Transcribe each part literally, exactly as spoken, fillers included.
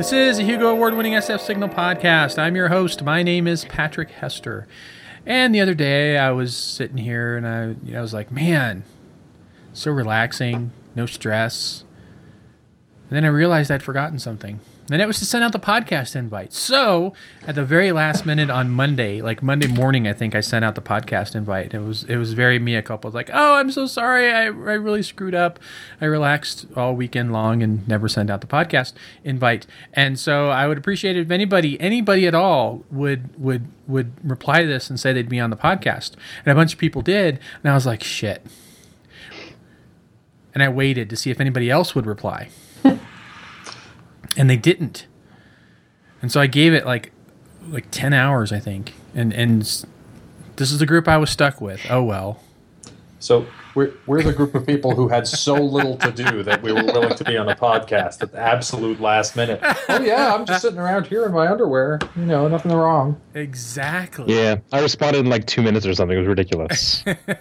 This is a Hugo Award-winning S F Signal podcast. I'm your host. My name is Patrick Hester. And the other day, I was sitting here, and I, you know, I was like, man, so relaxing, no stress. And then I realized I'd forgotten something. And it was to send out the podcast invite. So, at the very last minute on Monday, like Monday morning, I think I sent out the podcast invite. It was it was very mea culpa. Like, oh, I'm so sorry. I, I really screwed up. I relaxed all weekend long and never sent out the podcast invite. And so I would appreciate it if anybody, anybody at all would would would reply to this and say they'd be on the podcast. And a bunch of people did. And I was like, shit. And I waited to see if anybody else would reply. And they didn't. And so I gave it like like ten hours, I think. And and this is the group I was stuck with. Oh, well. So we're, we're the group of people who had so little to do that we were willing to be on a podcast at the absolute last minute. Oh, yeah, I'm just sitting around here in my underwear. You know, nothing wrong. Exactly. Yeah, I responded in like two minutes or something. It was ridiculous.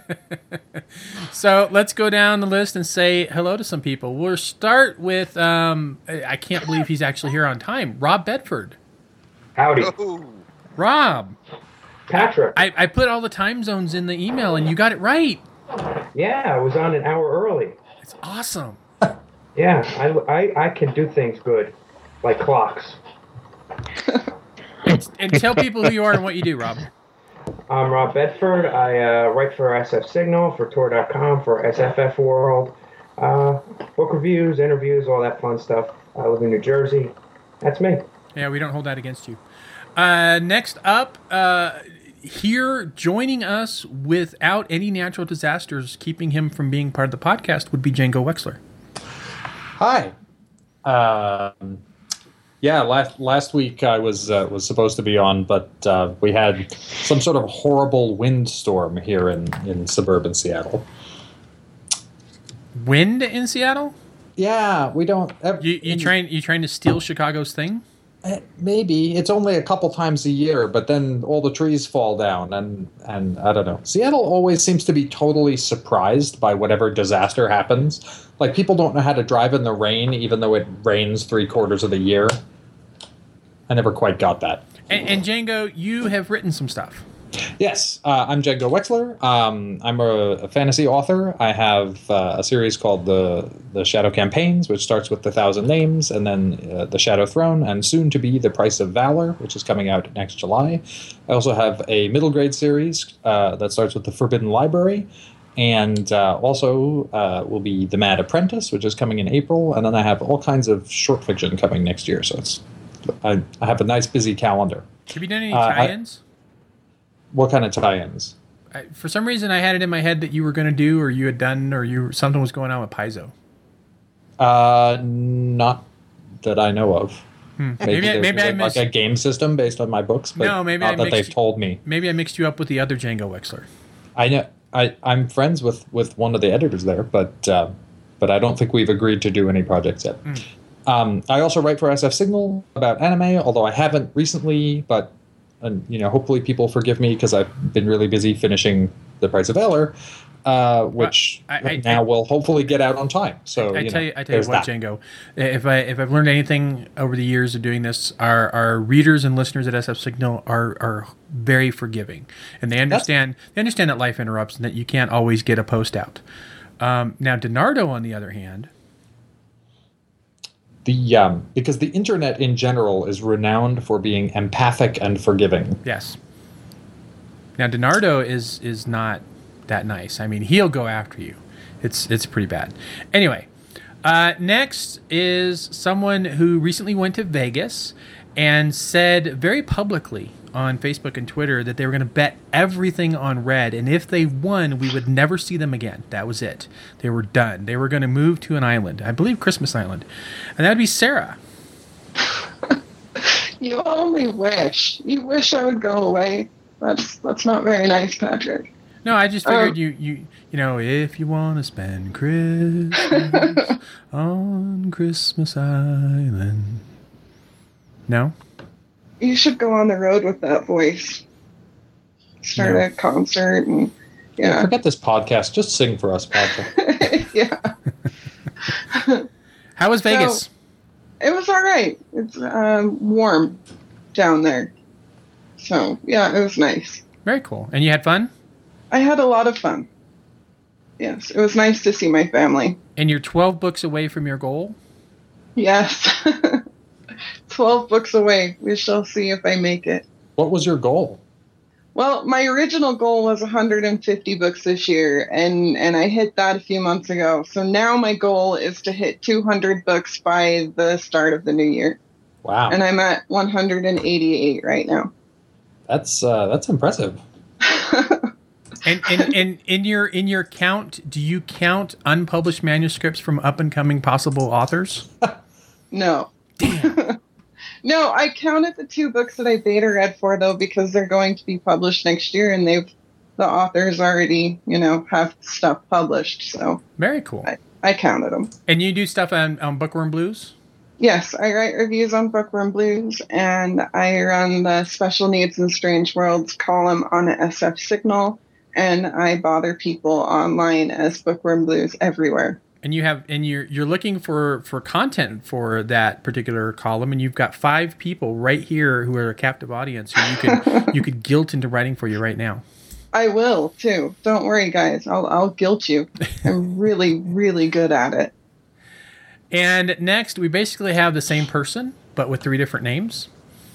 So let's go down the list and say hello to some people. We'll start with, um, I can't believe he's actually here on time, Rob Bedford. Howdy. Oh. Rob. Patrick. I, I put all the time zones in the email, and you got it right. Yeah, I was on an hour early. It's awesome. Yeah, I, I, I can do things good, like clocks. and, and tell people who you are and what you do, Rob. I'm Rob Bedford. I uh, write for S F Signal, for Tor dot com, for S F F World. Uh, book reviews, interviews, all that fun stuff. I live in New Jersey. That's me. Yeah, we don't hold that against you. Uh, next up, uh, here joining us without any natural disasters keeping him from being part of the podcast would be Django Wexler. Hi. Um, yeah, last last week I was uh, was supposed to be on, but uh, we had some sort of horrible windstorm here in, in suburban Seattle. Wind in Seattle? Yeah, we don't. Ever, you you trying you trying to steal Chicago's thing? Maybe. It's only a couple times a year, but then all the trees fall down, and, and I don't know. Seattle always seems to be totally surprised by whatever disaster happens. Like, people don't know how to drive in the rain, even though it rains three quarters of the year. I never quite got that. And, and Django, you have written some stuff. Yes, uh, I'm Django Wexler. Um, I'm a, a fantasy author. I have uh, a series called the the Shadow Campaigns, which starts with the Thousand Names, and then uh, the Shadow Throne, and soon to be the Price of Valor, which is coming out next July. I also have a middle grade series uh, that starts with the Forbidden Library, and uh, also uh, will be The Mad Apprentice, which is coming in April, and then I have all kinds of short fiction coming next year. So it's I, I have a nice busy calendar. Have you done any Uh, tie-ins? I, What kind of tie-ins? I, for some reason, I had it in my head that you were going to do, or you had done, or you something was going on with Paizo. Uh, not that I know of. Hmm. Maybe, Maybe, I- maybe I like missed. a game system based on my books, but No, maybe not I that mixed they've you- told me. Maybe I mixed you up with the other Django Wexler. I know I I'm friends with, with one of the editors there, but uh, but I don't think we've agreed to do any projects yet. Mm. Um, I also write for S F Signal about anime, although I haven't recently, but. And, you know, hopefully people forgive me because I've been really busy finishing The Price of Valor, uh, which I, I, now I, will hopefully get out on time. So I you tell know, you, I tell you there's what, that. Django. If I if I've learned anything over the years of doing this, our our readers and listeners at S F Signal are are very forgiving, and they understand That's, they understand that life interrupts and that you can't always get a post out. Um, now, Donardo, on the other hand. The um, because the internet in general is renowned for being empathic and forgiving. Yes. Now, Donardo is is not that nice. I mean, he'll go after you. It's it's pretty bad. Anyway, uh, next is someone who recently went to Vegas and said very publicly on Facebook and Twitter that they were going to bet everything on Red, and if they won, we would never see them again. That was it. They were done. They were going to move to an island, I believe Christmas Island, and that'd be Sarah. You only wish. You wish I would go away. That's that's not very nice, Patrick. No, I just figured Um, you, you you know, if you want to spend Christmas on Christmas Island. No? You should go on the road with that voice. Start No. a concert and yeah. Forget this podcast. Just sing for us, Patrick. yeah. How was Vegas? So, it was all right. It's um, warm down there. So, yeah, it was nice. Very cool. And you had fun? I had a lot of fun. Yes, it was nice to see my family. And you're twelve books away from your goal? Yes. twelve books away. We shall see if I make it. What was your goal? Well, my original goal was one hundred fifty books this year, and, and I hit that a few months ago. So now my goal is to hit two hundred books by the start of the new year. Wow. And I'm at one hundred eighty-eight right now. That's uh, that's impressive. And, and and in your in your count, do you count unpublished manuscripts from up and coming possible authors? No. No, I counted the two books that I beta read for though, because they're going to be published next year, and they've the authors already, you know, have stuff published. So very cool. I, I counted them. And you do stuff on, on Bookworm Blues? Yes, I write reviews on Bookworm Blues, and I run the Special Needs and Strange Worlds column on S F Signal. And I bother people online as Bookworm Blues everywhere. And you have, and you're you're looking for, for content for that particular column, and you've got five people right here who are a captive audience who you could you could guilt into writing for you right now. I will too. Don't worry, guys. I'll I'll guilt you. I'm really really good at it. And next, we basically have the same person, but with three different names.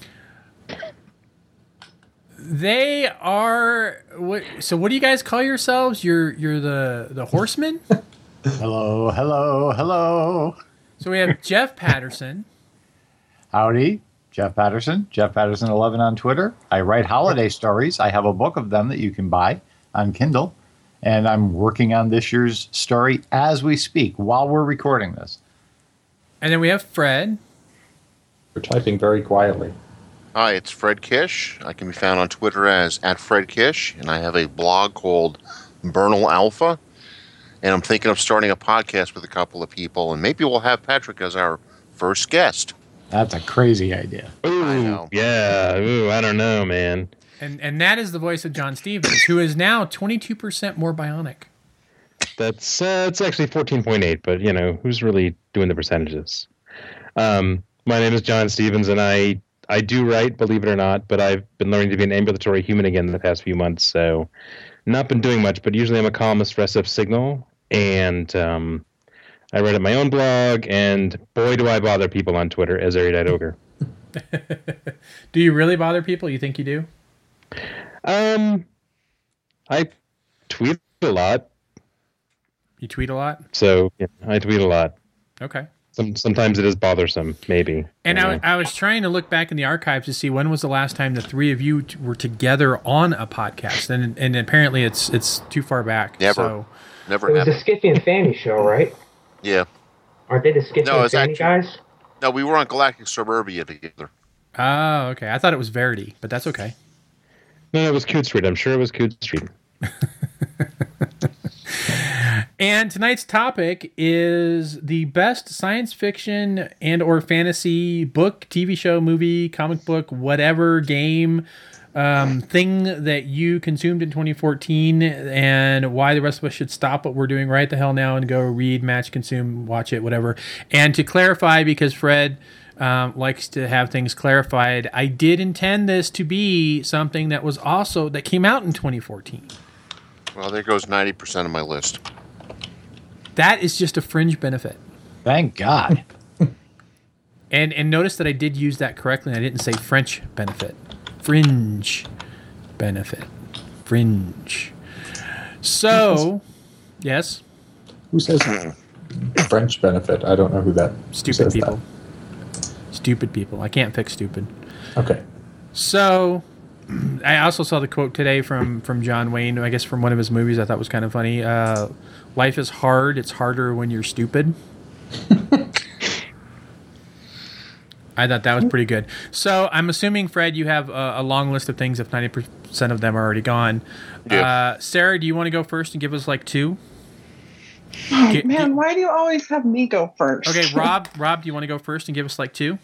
They are what? So, what do you guys call yourselves? You're you're the the horsemen. Hello, hello, hello. So we have Jeff Patterson. Howdy, Jeff Patterson. Jeff Patterson eleven on Twitter. I write holiday stories. I have a book of them that you can buy on Kindle, and I'm working on this year's story as we speak while we're recording this. And then we have Fred. We're typing very quietly. Hi, it's Fred Kish. I can be found on Twitter as at Fred Kish, and I have a blog called Bernal Alpha. And I'm thinking of starting a podcast with a couple of people, and maybe we'll have Patrick as our first guest. That's a crazy idea. Ooh, I know. Yeah. Ooh, I don't know, man. And and that is the voice of John Stevens, who is now twenty-two percent more bionic. That's uh, it's actually fourteen point eight, but you know who's really doing the percentages? Um, my name is John Stevens, and I. I do write, believe it or not, but I've been learning to be an ambulatory human again in the past few months, so not been doing much, but usually I'm a columnist for S F Signal, and um, I write at my own blog, and boy, do I bother people on Twitter as Erudite Ogre. Do you really bother people? You think you do? Um, I tweet a lot. You tweet a lot? So, yeah, I tweet a lot. Okay. Some, sometimes it is bothersome, maybe. And I, know. I was trying to look back in the archives to see when was the last time the three of you t- were together on a podcast, and and apparently it's it's too far back. Never. So. Never It was happened. the Skippy and Fanny show, right? Yeah. Aren't they the Skippy No, and it's Fanny actually- guys? No, we were on Galactic Suburbia together. Oh, okay. I thought it was Verity, but that's okay. No, it was Coot Street. I'm sure it was Coot Street. And tonight's topic is the best science fiction and or fantasy book, T V show, movie, comic book, whatever game um, thing that you consumed in twenty fourteen, and why the rest of us should stop what we're doing right the hell now and go read, match, consume, watch it, whatever. And to clarify, because Fred um, likes to have things clarified, I did intend this to be something that was also that came out in twenty fourteen. Well, there goes ninety percent of my list. That is just a fringe benefit. Thank God. And and notice that I did use that correctly. And I didn't say French benefit. Fringe benefit. Fringe. So, yes? Who says French benefit? I don't know who that. who Stupid says people. Stupid people. I can't fix stupid. That. Okay. So, I also saw the quote today from, from John Wayne, I guess from one of his movies I thought was kind of funny. Uh, Life is hard. It's harder when you're stupid. I thought that was pretty good. So I'm assuming, Fred, you have a, a long list of things if ninety percent of them are already gone. Yeah. Uh, Sarah, do you want to go first and give us like two? Oh, Get- man, get- why do you always have me go first? Okay, Rob, Rob, do you want to go first and give us like two?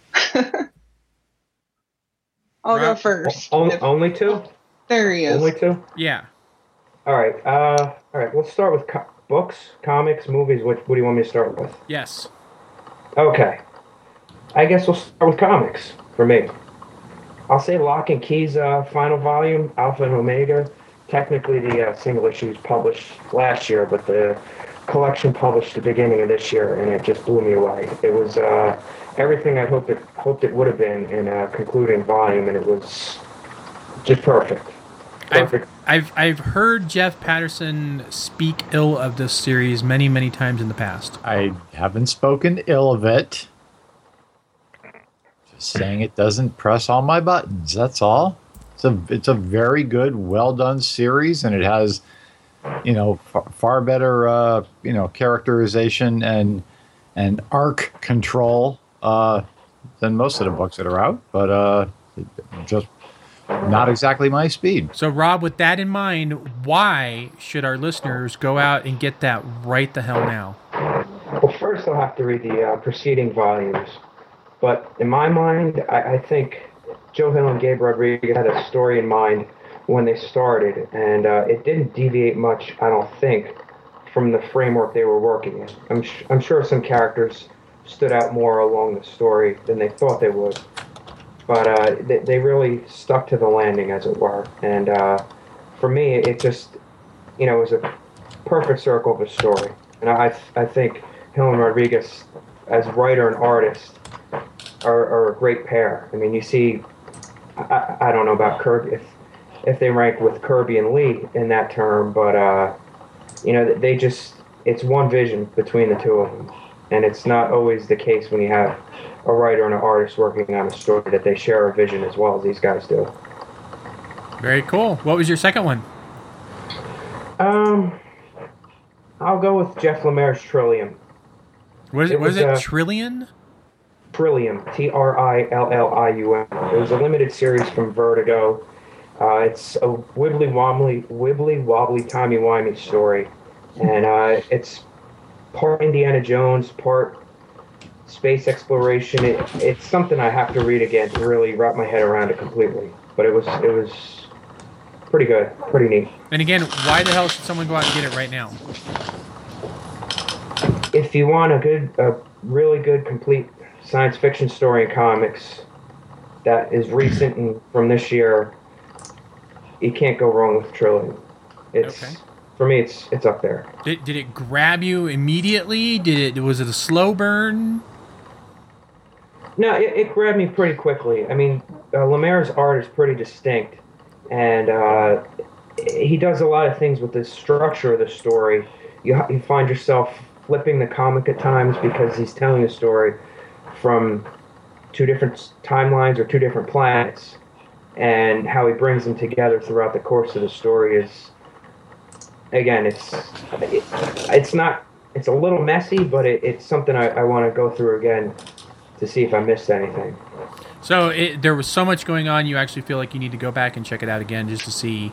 I'll go Rob- first. O- If- only two? There he is. Only two? Yeah. All right. Uh, all right. Let's start with co- books, comics, movies. What, what do you want me to start with? Yes. Okay. I guess we'll start with comics for me. I'll say Lock and Key's uh, final volume, Alpha and Omega. Technically, the uh, single issue was published last year, but the collection published the beginning of this year, and it just blew me away. It was uh, everything I hoped it hoped it would have been in a concluding volume, and it was just perfect. Perfect. I've, I've I've heard Jeff Patterson speak ill of this series many many times in the past. I haven't spoken ill of it. Just saying it doesn't press all my buttons. That's all. It's a it's a very good, well done series, and it has, you know, far, far better uh, you know characterization and and arc control uh, than most of the books that are out. But uh, just not exactly my speed. So, Rob, with that in mind, why should our listeners go out and get that right the hell now? Well, first I'll have to read the uh, preceding volumes. But in my mind, I, I think Joe Hill and Gabe Rodriguez had a story in mind when they started, and uh, it didn't deviate much, I don't think, from the framework they were working in. I'm, sh- I'm sure some characters stood out more along the story than they thought they would. But uh, they, they really stuck to the landing, as it were. And uh, for me, it just, you know, it was a perfect circle of a story. And I, I think Hill and Rodriguez, as writer and artist, are, are a great pair. I mean, you see, I, I don't know about Kirby, if, if they rank with Kirby and Lee in that term, but, uh, you know, they just, it's one vision between the two of them. And it's not always the case when you have a writer and an artist working on a story that they share a vision as well as these guys do. Very cool. What was your second one? Um, I'll go with Jeff Lemire's Trillium. What is it? It Was was, it uh, Trillion? Trillium, T R I L L I U M. It was a limited series from Vertigo. Uh, it's a wibbly wobbly, wibbly wobbly timey wimey story, and uh, it's part Indiana Jones, part space exploration. It, it's something I have to read again to really wrap my head around it completely. But it was it was pretty good, pretty neat. And again, why the hell should someone go out and get it right now? If you want a good, a really good, complete science fiction story in comics that is recent and from this year, you can't go wrong with Trillium. It's Okay. For me, it's it's up there. Did, did it grab you immediately? Did it? Was it a slow burn? No, it, it grabbed me pretty quickly. I mean, uh, Lemire's art is pretty distinct, and uh, he does a lot of things with the structure of the story. You you find yourself flipping the comic at times because he's telling a story from two different timelines or two different planets, and how he brings them together throughout the course of the story is, again, it's it, it's not it's a little messy, but it, it's something I, I want to go through again to see if I missed anything. So it, there was so much going on, you actually feel like you need to go back and check it out again just to see.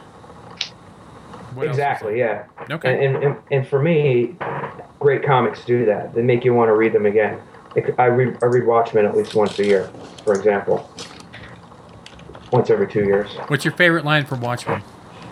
What Exactly, yeah. Okay. And, and and for me, great comics do that. They make you want to read them again. Like, I read I read Watchmen at least once a year, for example. Once every two years. What's your favorite line from Watchmen?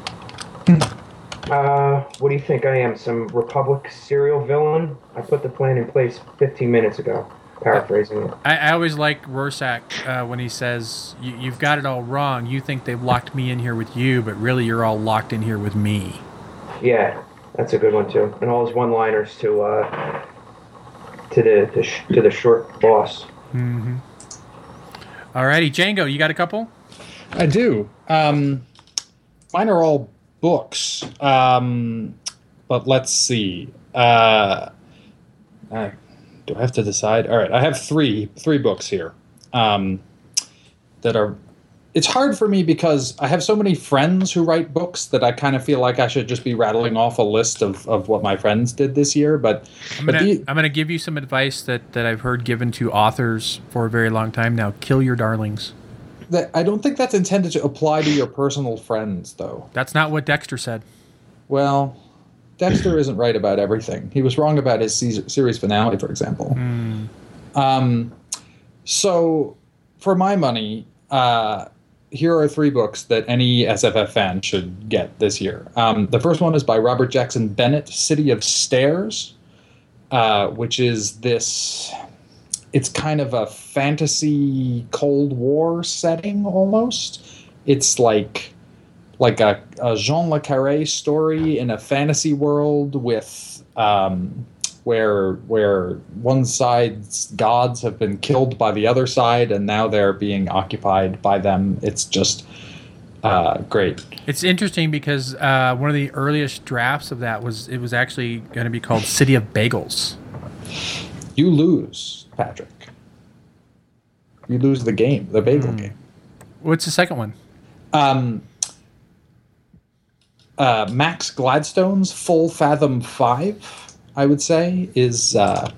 Uh, what do you think I am? Some Republic serial villain? I put the plan in place fifteen minutes ago. Paraphrasing it. I, I always like Rorschach uh, when he says, you, "You've got it all wrong. You think they've locked me in here with you, but really you're all locked in here with me." Yeah, that's a good one too. And all his one-liners to uh, to the to, sh- to the short boss. Mm-hmm. Alrighty, Django, you got a couple? I do. Um, mine are all books. Um, but let's see. Uh, uh, do I have to decide? All right, I have three three books here um, that are. It's hard for me because I have so many friends who write books that I kind of feel like I should just be rattling off a list of, of what my friends did this year. But I'm but gonna the, I'm gonna give you some advice that, that I've heard given to authors for a very long time now. Kill your darlings. that, I don't think that's intended to apply to your personal friends, though. That's not what Dexter said. Well, Dexter isn't right about everything. He was wrong about his series finale, for example. Mm. Um, so, for my money, uh, here are three books that any S F F fan should get this year. Um, the first one is by Robert Jackson Bennett, City of Stairs, uh, which is this it's kind of a fantasy Cold War setting almost. It's like like a, a Jean le Carré story in a fantasy world with um, where where one side's gods have been killed by the other side, and now they're being occupied by them. It's just uh, great. It's interesting because uh, one of the earliest drafts of that was it was actually going to be called City of Bagels. You lose, Patrick. You lose the game, the bagel mm. game. What's the second one? Um, uh, Max Gladstone's Full Fathom Five, I would say, is uh,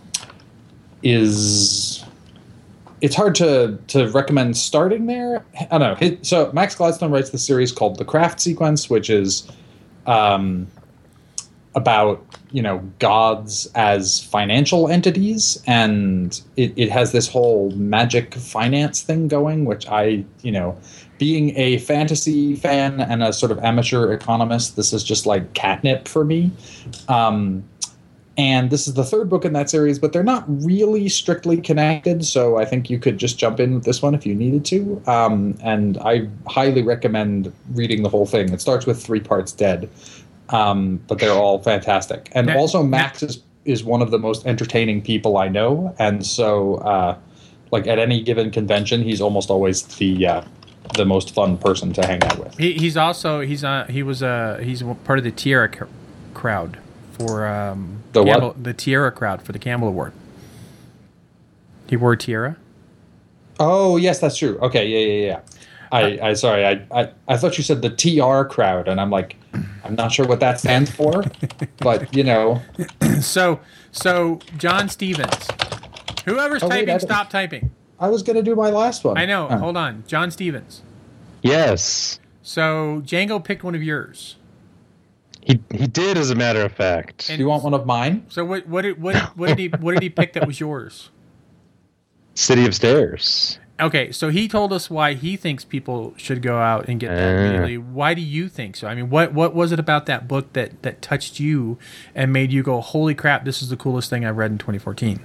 is it's hard to to recommend starting there. I don't know. His, so Max Gladstone writes the series called The Craft Sequence, which is um, about you know gods as financial entities, and it, it has this whole magic finance thing going, which I you know. Being a fantasy fan and a sort of amateur economist, this is just like catnip for me. Um, and this is the third book in that series, but they're not really strictly connected, so I think you could just jump in with this one if you needed to. Um, and I highly recommend reading the whole thing. It starts with Three Parts Dead, um, but they're all fantastic. And Now- also, Max is, is one of the most entertaining people I know, and so uh, like at any given convention, he's almost always the... Uh, the most fun person to hang out with. He, he's also he's uh, he was uh, he's part of the Tierra cr- crowd for um, the Campbell, what? the Tierra crowd for the Campbell Award. He wore Tierra. Oh yes, that's true. Okay, yeah, yeah, yeah. I, I sorry, I, I, I thought you said the T R crowd, and I'm like, I'm not sure what that stands for, but you know. So so John Stevens, whoever's Oh, wait, typing, I- stop typing. I was gonna do my last one. I know. Oh. Hold on, John Stevens. Yes, So Django picked one of yours. he he did, as a matter of fact. Do you want one of mine? So what what did what what did he what did he pick that was yours? City of Stairs. Okay, so he told us why he thinks people should go out and get that Uh. immediately. Why do you think so? I mean, what what was it about that book that that touched you and made you go, "Holy crap, this is the coolest thing I've read in twenty fourteen"?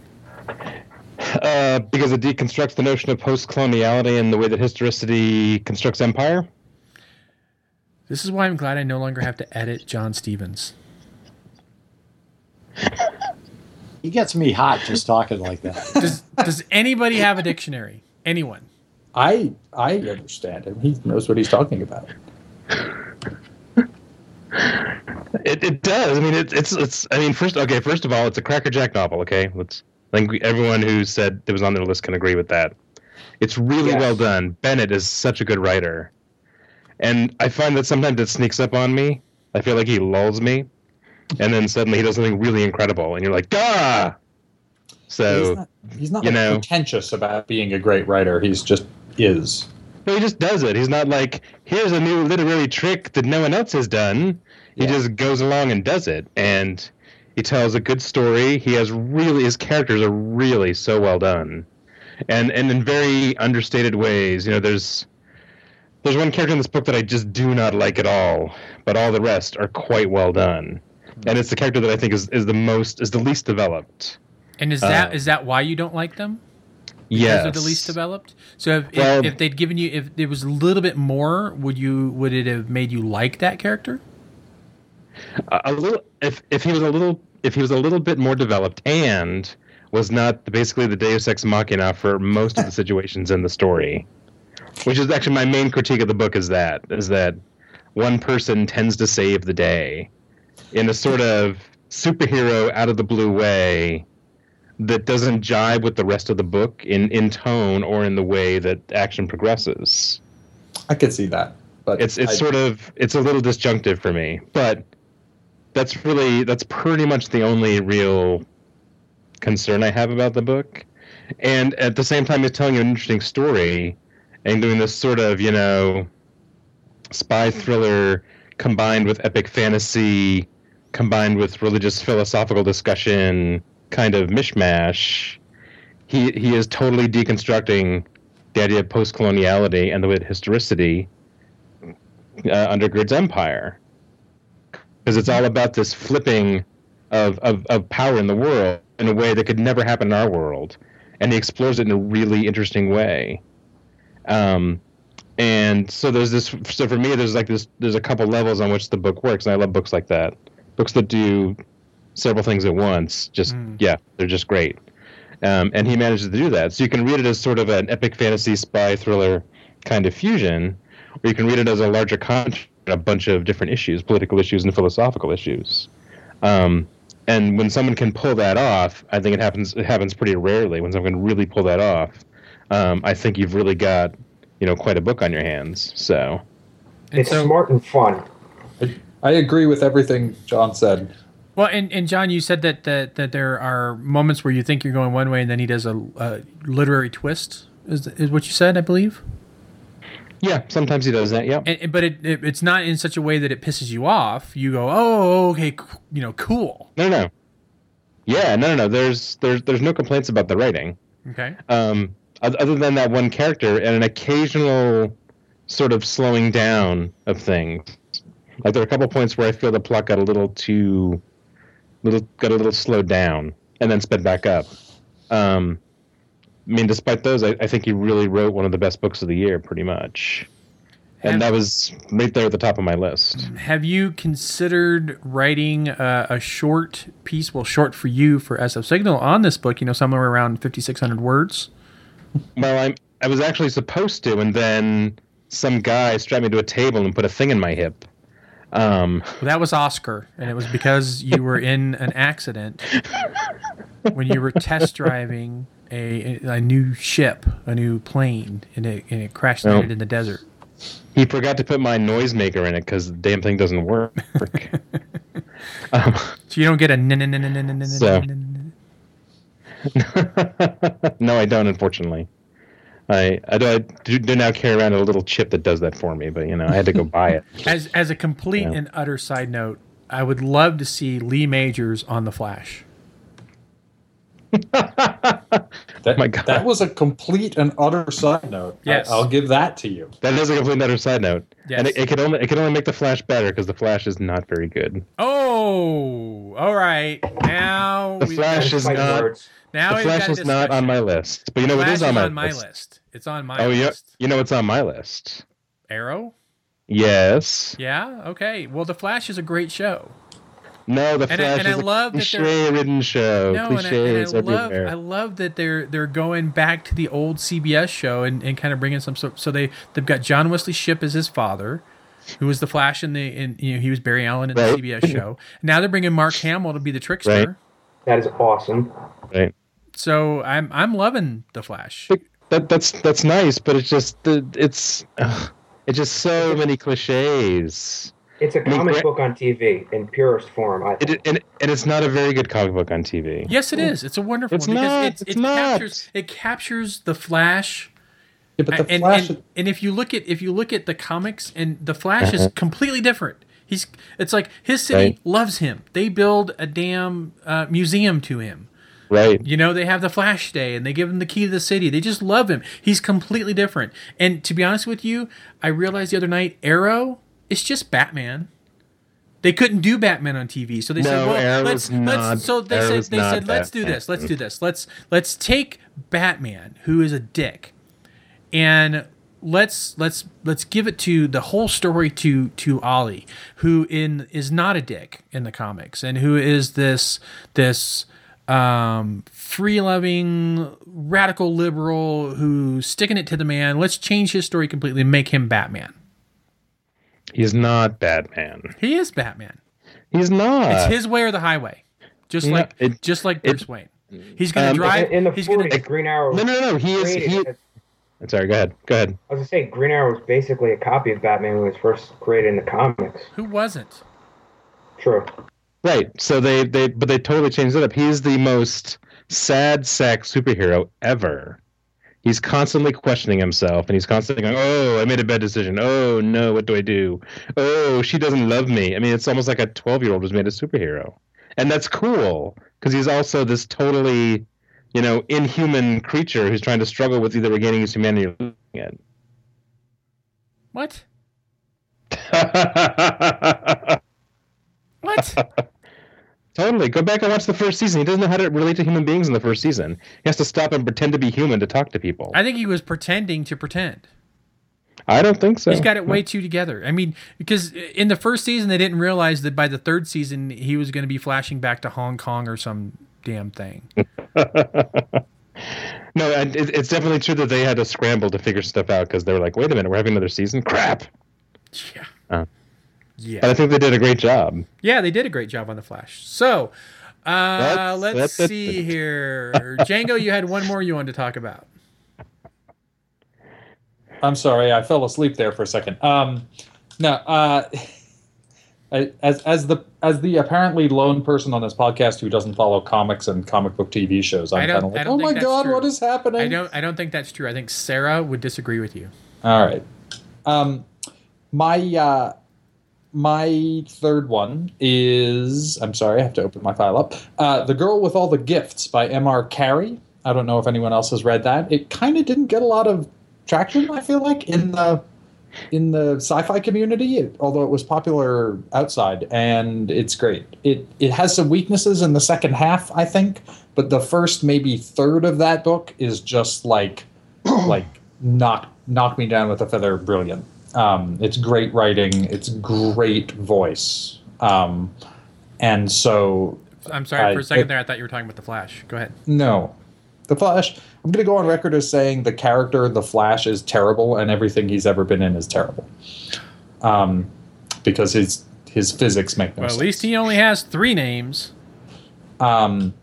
Uh, because it deconstructs the notion of post-coloniality and the way that historicity constructs empire. This is why I'm glad I no longer have to edit John Stevens. He gets me hot just talking like that. Does does anybody have a dictionary? Anyone? I I understand him. He knows what he's talking about. It it does. I mean, it, it's it's. I mean, first okay. First of all, it's a Cracker Jack novel. Okay, let's. I think we- everyone who said it was on their list can agree with that. It's really Yes. well done. Bennett is such a good writer, and I find that sometimes it sneaks up on me. I feel like he lulls me, and then suddenly he does something really incredible, and you're like, "Gah!" So he's not, he's not you like, know. pretentious about being a great writer. He's just is. no, he just does it. He's not like, "Here's a new literary trick that no one else has done." He Yeah. just goes along and does it, and he tells a good story. He has really his characters are really so well done, and and in very understated ways. You know, there's there's one character in this book that I just do not like at all, but all the rest are quite well done, and it's the character that I think is, is the most is the least developed. And is that Uh, is that why you don't like them? Yes, Because they're the least developed. So if, Well- if if they'd given you if there was a little bit more, would you would it have made you like that character? a, a little if if he was a little if he was a little bit more developed and was not basically the Deus Ex Machina for most of the situations in the story, which is actually my main critique of the book is that is that one person tends to save the day in a sort of superhero out of the blue way that doesn't jibe with the rest of the book in, in tone or in the way that action progresses. I could see that, but It's it's I- sort of it's a little disjunctive for me, but that's really that's pretty much the only real concern I have about the book. And at the same time, it's telling you an interesting story and doing this sort of you know spy thriller combined with epic fantasy, combined with religious philosophical discussion, kind of mishmash. He he is totally deconstructing the idea of post-coloniality and the way that historicity uh, undergirds empire. Because it's all about this flipping of, of, of power in the world. in a way that could never happen in our world, and he explores it in a really interesting way. Um, and so there's this. So for me, there's like this. There's a couple levels on which the book works, and I love books like that. Books that do several things at once. Just mm. yeah, they're just great. Um, and he manages to do that. So you can read it as sort of an epic fantasy spy thriller kind of fusion, or you can read it as a larger content, a bunch of different issues, political issues and philosophical issues. Um, and when someone can pull that off, I think it happens. It happens pretty rarely. When someone can really pull that off, um, I think you've really got, you know, quite a book on your hands. So it's so, smart and fun. I, I agree with everything John said. Well, and, and John, you said that, that that there are moments where you think you're going one way, and then he does a, a literary twist. Is is what you said, I believe? Yeah, sometimes he does that. Yeah, and, but it, it it's not in such a way that it pisses you off. You go, oh, okay, you know, cool. No, no, yeah, no, no, no. There's there's there's no complaints about the writing. Okay. Um, other than that one character and an occasional sort of slowing down of things. Like there are a couple points where I feel the plot got a little too. Little got a little slowed down and then sped back up. Um, I mean, despite those, I, I think he really wrote one of the best books of the year, pretty much. And have, that was right there at the top of my list. Have you considered writing a, a short piece, well, short for you, for S F Signal on this book, you know, somewhere around fifty-six hundred words? Well, I'm, I was actually supposed to, and then some guy strapped me to a table and put a thing in my hip. Um, well, that was Oscar, and it was because you were in an accident when you were test driving a a new ship, a new plane, and it, and it crash landed well, in the desert. He forgot to put my noisemaker in it because the damn thing doesn't work. um, so you don't get a n n n n n n so. No, I don't, unfortunately. I, I, do, I do, do now carry around a little chip that does that for me, but, you know, I had to go buy it. As as a complete yeah. and utter side note, I would love to see Lee Majors on The Flash. that, My God. That was a complete and utter side note. Yes. I, I'll give that to you. That is a complete and utter side note. Yes. And it, it, could only, it could only make The Flash better because The Flash is not very good. Oh, all right. Now The Flash is not... Words. Now the Flash is not on my list, but you know the it is on, is my, on my list. list. It's on my oh, list. Oh, yeah, you know it's on my list. Arrow? Yes. Yeah. Okay. Well, The Flash is a great show. No, The and Flash I, and is I a love cliche-ridden show. No, Cliches and I, and I love, everywhere. I love that they're they're going back to the old C B S show and, and kind of bringing some. So, so they they've got John Wesley Shipp as his father, who was the Flash in the in you know he was Barry Allen in the right. C B S show. Now they're bringing Mark Hamill to be the trickster. Right. That is awesome. Right. So I'm I'm loving The Flash. That that's that's nice, but it's just it's uh, it's just so many cliches. It's a I mean, comic gra- book on T V in purest form. I think. It, and, and it's not a very good comic book on T V. Yes, it is. It's a wonderful it's one because not, it's, it's it not. captures it captures the Flash. Yeah, but the and, Flash. and, and if you look at if you look at the comics, and the Flash uh-huh. is completely different. He's it's like his city Right. loves him. They build a damn uh, museum to him. Right. You know, they have the Flash Day, and they give him the key to the city. They just love him. He's completely different. And to be honest with you, I realized the other night, Arrow is just Batman. They couldn't do Batman on T V, so they No, said, "Well, Arrow's let's not- let's." So they Arrow's said, "They not said, let's do Batman. this. Let's do this. Let's let's take Batman, who is a dick, and let's let's let's give it to the whole story to to Ollie, who in is not a dick in the comics, and who is this this." um free-loving radical liberal who's sticking it to the man. Let's change his story completely and make him Batman. He's not Batman. He is Batman. He's not. It's his way or the highway. Just No, like it- just like Bruce it- Wayne. He's gonna Um, drive in, in the he's forties, gonna Green Arrow. No, no, no. He is. created He. as- Sorry. Go ahead. Go ahead. I was gonna say Green Arrow was basically a copy of Batman when it was first created in the comics. Who wasn't? True. Right. So they, they, but they totally changed it up. He's the most sad sack superhero ever. He's constantly questioning himself, and he's constantly going, "Oh, I made a bad decision. Oh no, what do I do? Oh, she doesn't love me." I mean, it's almost like a twelve-year-old was made a superhero, and that's cool because he's also this totally, you know, inhuman creature who's trying to struggle with either regaining his humanity or losing it. What? What? Totally. Go back and watch the first season. He doesn't know how to relate to human beings in the first season. He has to stop and pretend to be human to talk to people. I think he was pretending to pretend. I don't think so. He's got it way too together. I mean, because in the first season, they didn't realize that by the third season, he was going to be flashing back to Hong Kong or some damn thing. No, it, it's definitely true that they had to scramble to figure stuff out because they were like, wait a minute, we're having another season? Crap. Yeah. Uh, yeah. But I think they did a great job. Yeah, they did a great job on The Flash. So, uh, That's- let's that's it. see here. Django, you had one more you wanted to talk about. I'm sorry, I fell asleep there for a second. Um, no, uh, as as the as the apparently lone person on this podcast who doesn't follow comics and comic book T V shows, I I'm don't- kind of I like, don't oh think my that's god, true. what is happening? I don't. I don't think that's true. I think Sarah would disagree with you. All right. Um, my uh, my third one is I'm sorry, I have to open my file up. Uh, The Girl with All the Gifts by M R Carey. I don't know if anyone else has read that. It kind of didn't get a lot of traction, I feel like, in the in the sci-fi community, it, although it was popular outside, and it's great. It it has some weaknesses in the second half, I think, but the first maybe third of that book is just like like knock knock me down with a feather, brilliant. Um, it's great writing, it's great voice, um, and so I'm sorry. I- For a second it- there, I thought you were talking about The Flash. Go ahead. no. The Flash, I'm going to go on record as saying the character, The Flash, is terrible, and everything he's ever been in is terrible. Um, because his his physics make no Well, at sense. least he only has three names. Um,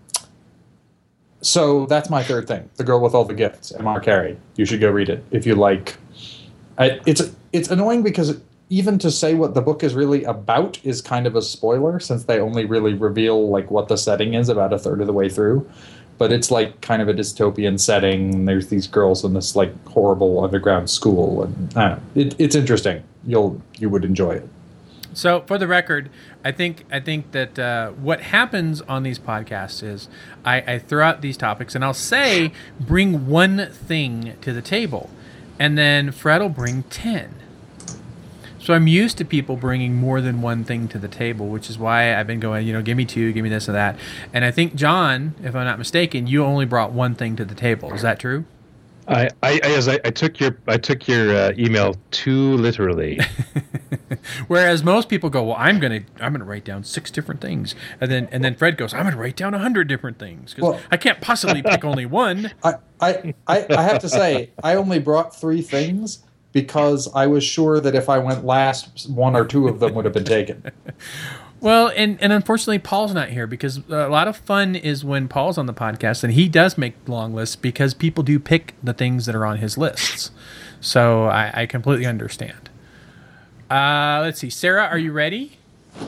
so that's my third thing. The Girl with All the Gifts, M R Carey. You should go read it if you like. I, it's it's annoying because even to say what the book is really about is kind of a spoiler, since they only really reveal like what the setting is about a third of the way through. But it's like kind of a dystopian setting. And there's these girls in this like horrible underground school, and I don't know. It, it's interesting. You'll you would enjoy it. So, for the record, I think I think that uh, what happens on these podcasts is I, I throw out these topics and I'll say bring one thing to the table, and then Fred will bring ten. So I'm used to people bringing more than one thing to the table, which is why I've been going, you know, give me two, give me this and that. And I think, John, if I'm not mistaken, you only brought one thing to the table. Is that true? I, I, as I, I took your, I took your uh, email too literally. Whereas most people go, well, I'm gonna, I'm gonna write down six different things, and then, and then Fred goes, I'm gonna write down a hundred different things because Well- I can't possibly pick only one. I, I, I, I have to say, I only brought three things because I was sure that if I went last, one or two of them would have been taken. Well, and, and unfortunately, Paul's not here because a lot of fun is when Paul's on the podcast and he does make long lists because people do pick the things that are on his lists. So I, I completely understand. Uh, let's see. Sarah, are you ready?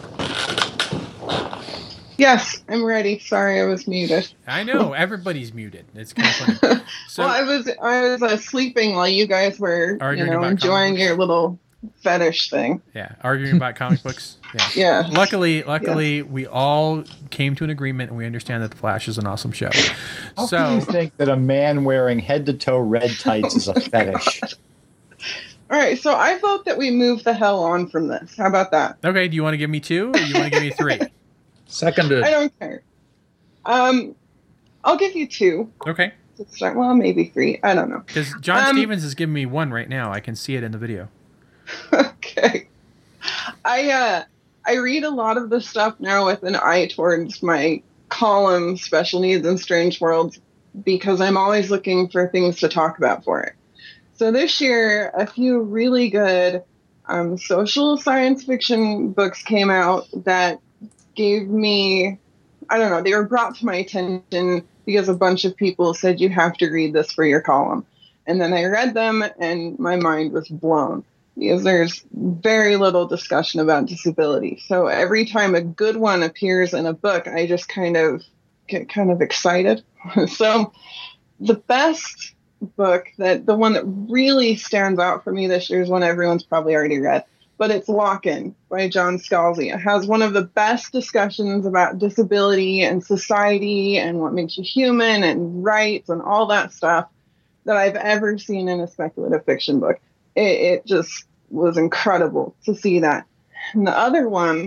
Yes, I'm ready. Sorry, I was muted. I know. Everybody's muted. It's kind of funny. So, well, I was I was uh, sleeping while you guys were Arguing you know about enjoying comic your little fetish thing. yeah, arguing about comic books. Yeah. Yeah. Luckily, luckily, we all came to an agreement and we understand that The Flash is an awesome show. How So, can you think that a man wearing head to toe red tights is a fetish? All right, so I vote that we move the hell on from this. How about that? okay, do you want to give me two or do you want to give me three? Seconded. I don't care. Um, I'll give you two Okay. to start. Well, maybe three. I don't know. Because John Um, Stevens is giving me one right now. I can see it in the video. Okay. I uh I read a lot of this stuff now with an eye towards my column, Special Needs and Strange Worlds, because I'm always looking for things to talk about for it. So this year, a few really good um, social science fiction books came out that gave me, I don't know, they were brought to my attention because a bunch of people said you have to read this for your column. And then I read them and my mind was blown because there's very little discussion about disability. So every time a good one appears in a book, I just kind of get kind of excited. So the best book, that the one that really stands out for me this year is one everyone's probably already read, but it's Lock-In by John Scalzi. It has one of the best discussions about disability and society and what makes you human and rights and all that stuff that I've ever seen in a speculative fiction book. It, it just was incredible to see that. And the other one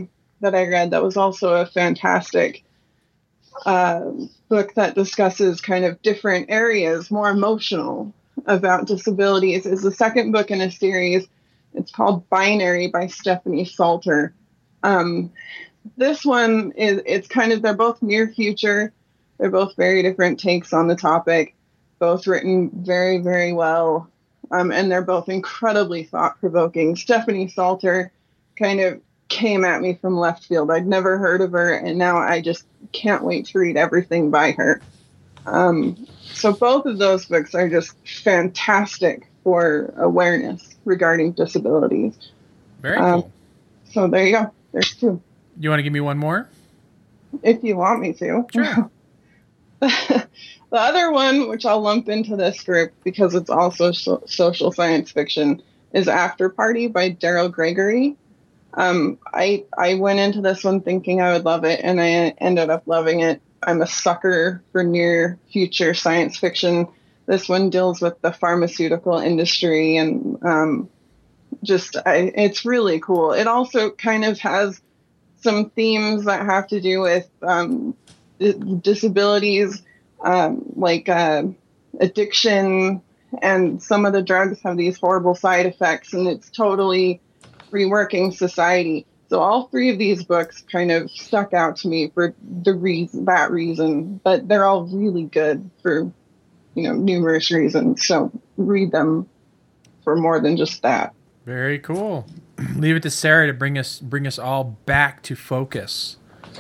that I read that was also a fantastic uh, book that discusses kind of different areas, more emotional, about disabilities, is the second book in a series. It's called Binary by Stephanie Salter. Um, this one is, it's kind of, they're both near future. They're both very different takes on the topic, both written very, very well. Um, and they're both incredibly thought-provoking. Stephanie Salter kind of came at me from left field. I'd never heard of her, and now I just can't wait to read everything by her. Um, so both of those books are just fantastic for awareness regarding disabilities. Very cool. Um, so there you go. There's two. You want to give me one more? If you want me to. Sure. The other one, which I'll lump into this group because it's also so- social science fiction, is After Party by Daryl Gregory. Um, I I went into this one thinking I would love it, and I ended up loving it. I'm a sucker for near future science fiction. This one deals with the pharmaceutical industry, and um, just I, it's really cool. It also kind of has some themes that have to do with um, disabilities, um, like uh, addiction, and some of the drugs have these horrible side effects, and it's totally reworking society. So all three of these books kind of stuck out to me for the reason, that reason, but they're all really good for, you know, numerous reasons. So read them for more than just that. Very cool. Leave it to Sarah to bring us bring us all back to focus.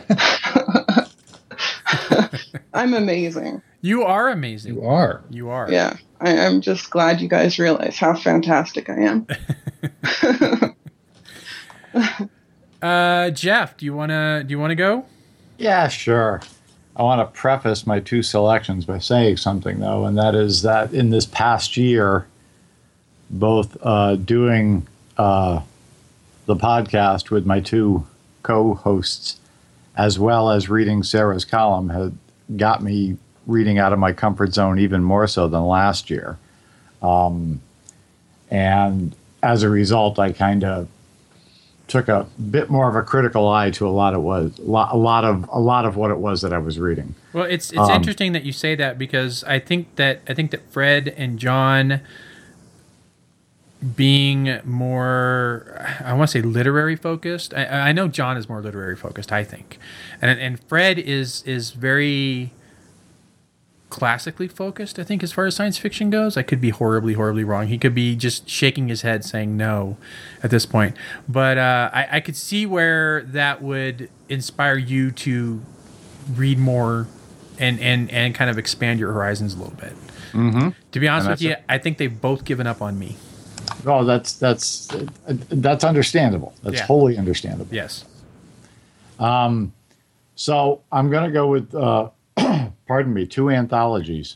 I'm amazing. You are amazing. You are. You are. Yeah. I, I'm just glad you guys realize how fantastic I am. uh, Jeff, do you wanna do you wanna go? Yeah, sure. I want to preface my two selections by saying something, though, and that is that in this past year, both uh, doing uh, the podcast with my two co-hosts, as well as reading Sarah's column, had got me reading out of my comfort zone even more so than last year. Um, and as a result, I kind of took a bit more of a critical eye to a lot of was a lot of a lot of what it was that I was reading. Well, it's it's Um, interesting that you say that, because I think that I think that Fred and John being more, I want to say literary focused. I, I know John is more literary focused, I think, and and Fred is is very classically focused, I think, as far as science fiction goes. I could be horribly, horribly wrong. He could be just shaking his head saying no at this point. But uh, I, I could see where that would inspire you to read more and, and, and kind of expand your horizons a little bit. Mm-hmm. To be honest And with you, that's I think they've both given up on me. Oh, that's that's that's understandable. That's Yeah. wholly understandable. Yes. Um, so I'm going to go with, uh, pardon me, two anthologies.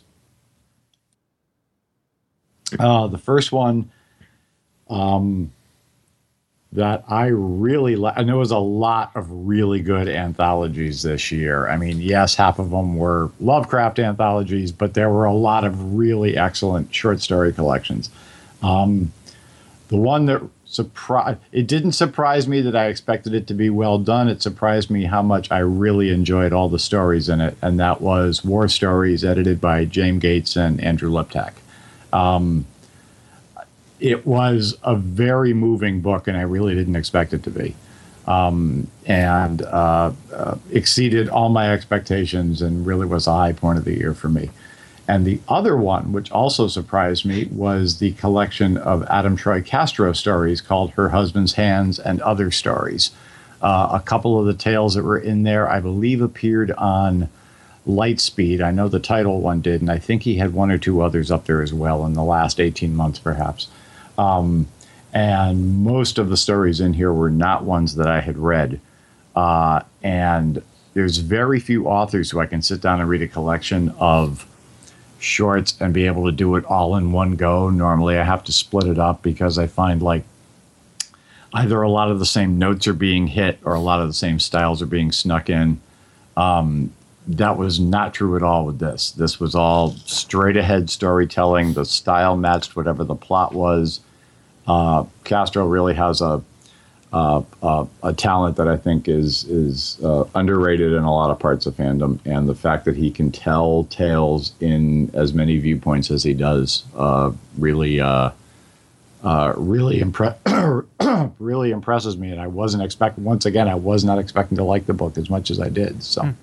Uh, the first one um, that I really like, and there was a lot of really good anthologies this year. I mean, yes, half of them were Lovecraft anthologies, but there were a lot of really excellent short story collections. Um, the one that surprised, it didn't surprise me that I expected it to be well done. It surprised me how much I really enjoyed all the stories in it, and that was War Stories, edited by James Gates and Andrew Leptak. Um, it was a very moving book, and I really didn't expect it to be. Um, and uh, uh, exceeded all my expectations and really was a high point of the year for me. And the other one, which also surprised me, was the collection of Adam Troy Castro stories called Her Husband's Hands and Other Stories. Uh, a couple of the tales that were in there, I believe, appeared on Lightspeed. I know the title one did, and I think he had one or two others up there as well in the last eighteen months, perhaps. Um, and most of the stories in here were not ones that I had read. Uh, and there's very few authors who I can sit down and read a collection of shorts and be able to do it all in one go. Normally I have to split it up because I find like either a lot of the same notes are being hit or a lot of the same styles are being snuck in. Um, that was not true at all with this. This was all straight ahead storytelling. The style matched whatever the plot was. Uh, Castro really has a, uh, uh, a talent that I think is is uh, underrated in a lot of parts of fandom, and the fact that he can tell tales in as many viewpoints as he does uh, really uh, uh, really impre- really impresses me. And I wasn't expecting. Once again, I was not expecting to like the book as much as I did. So, hmm.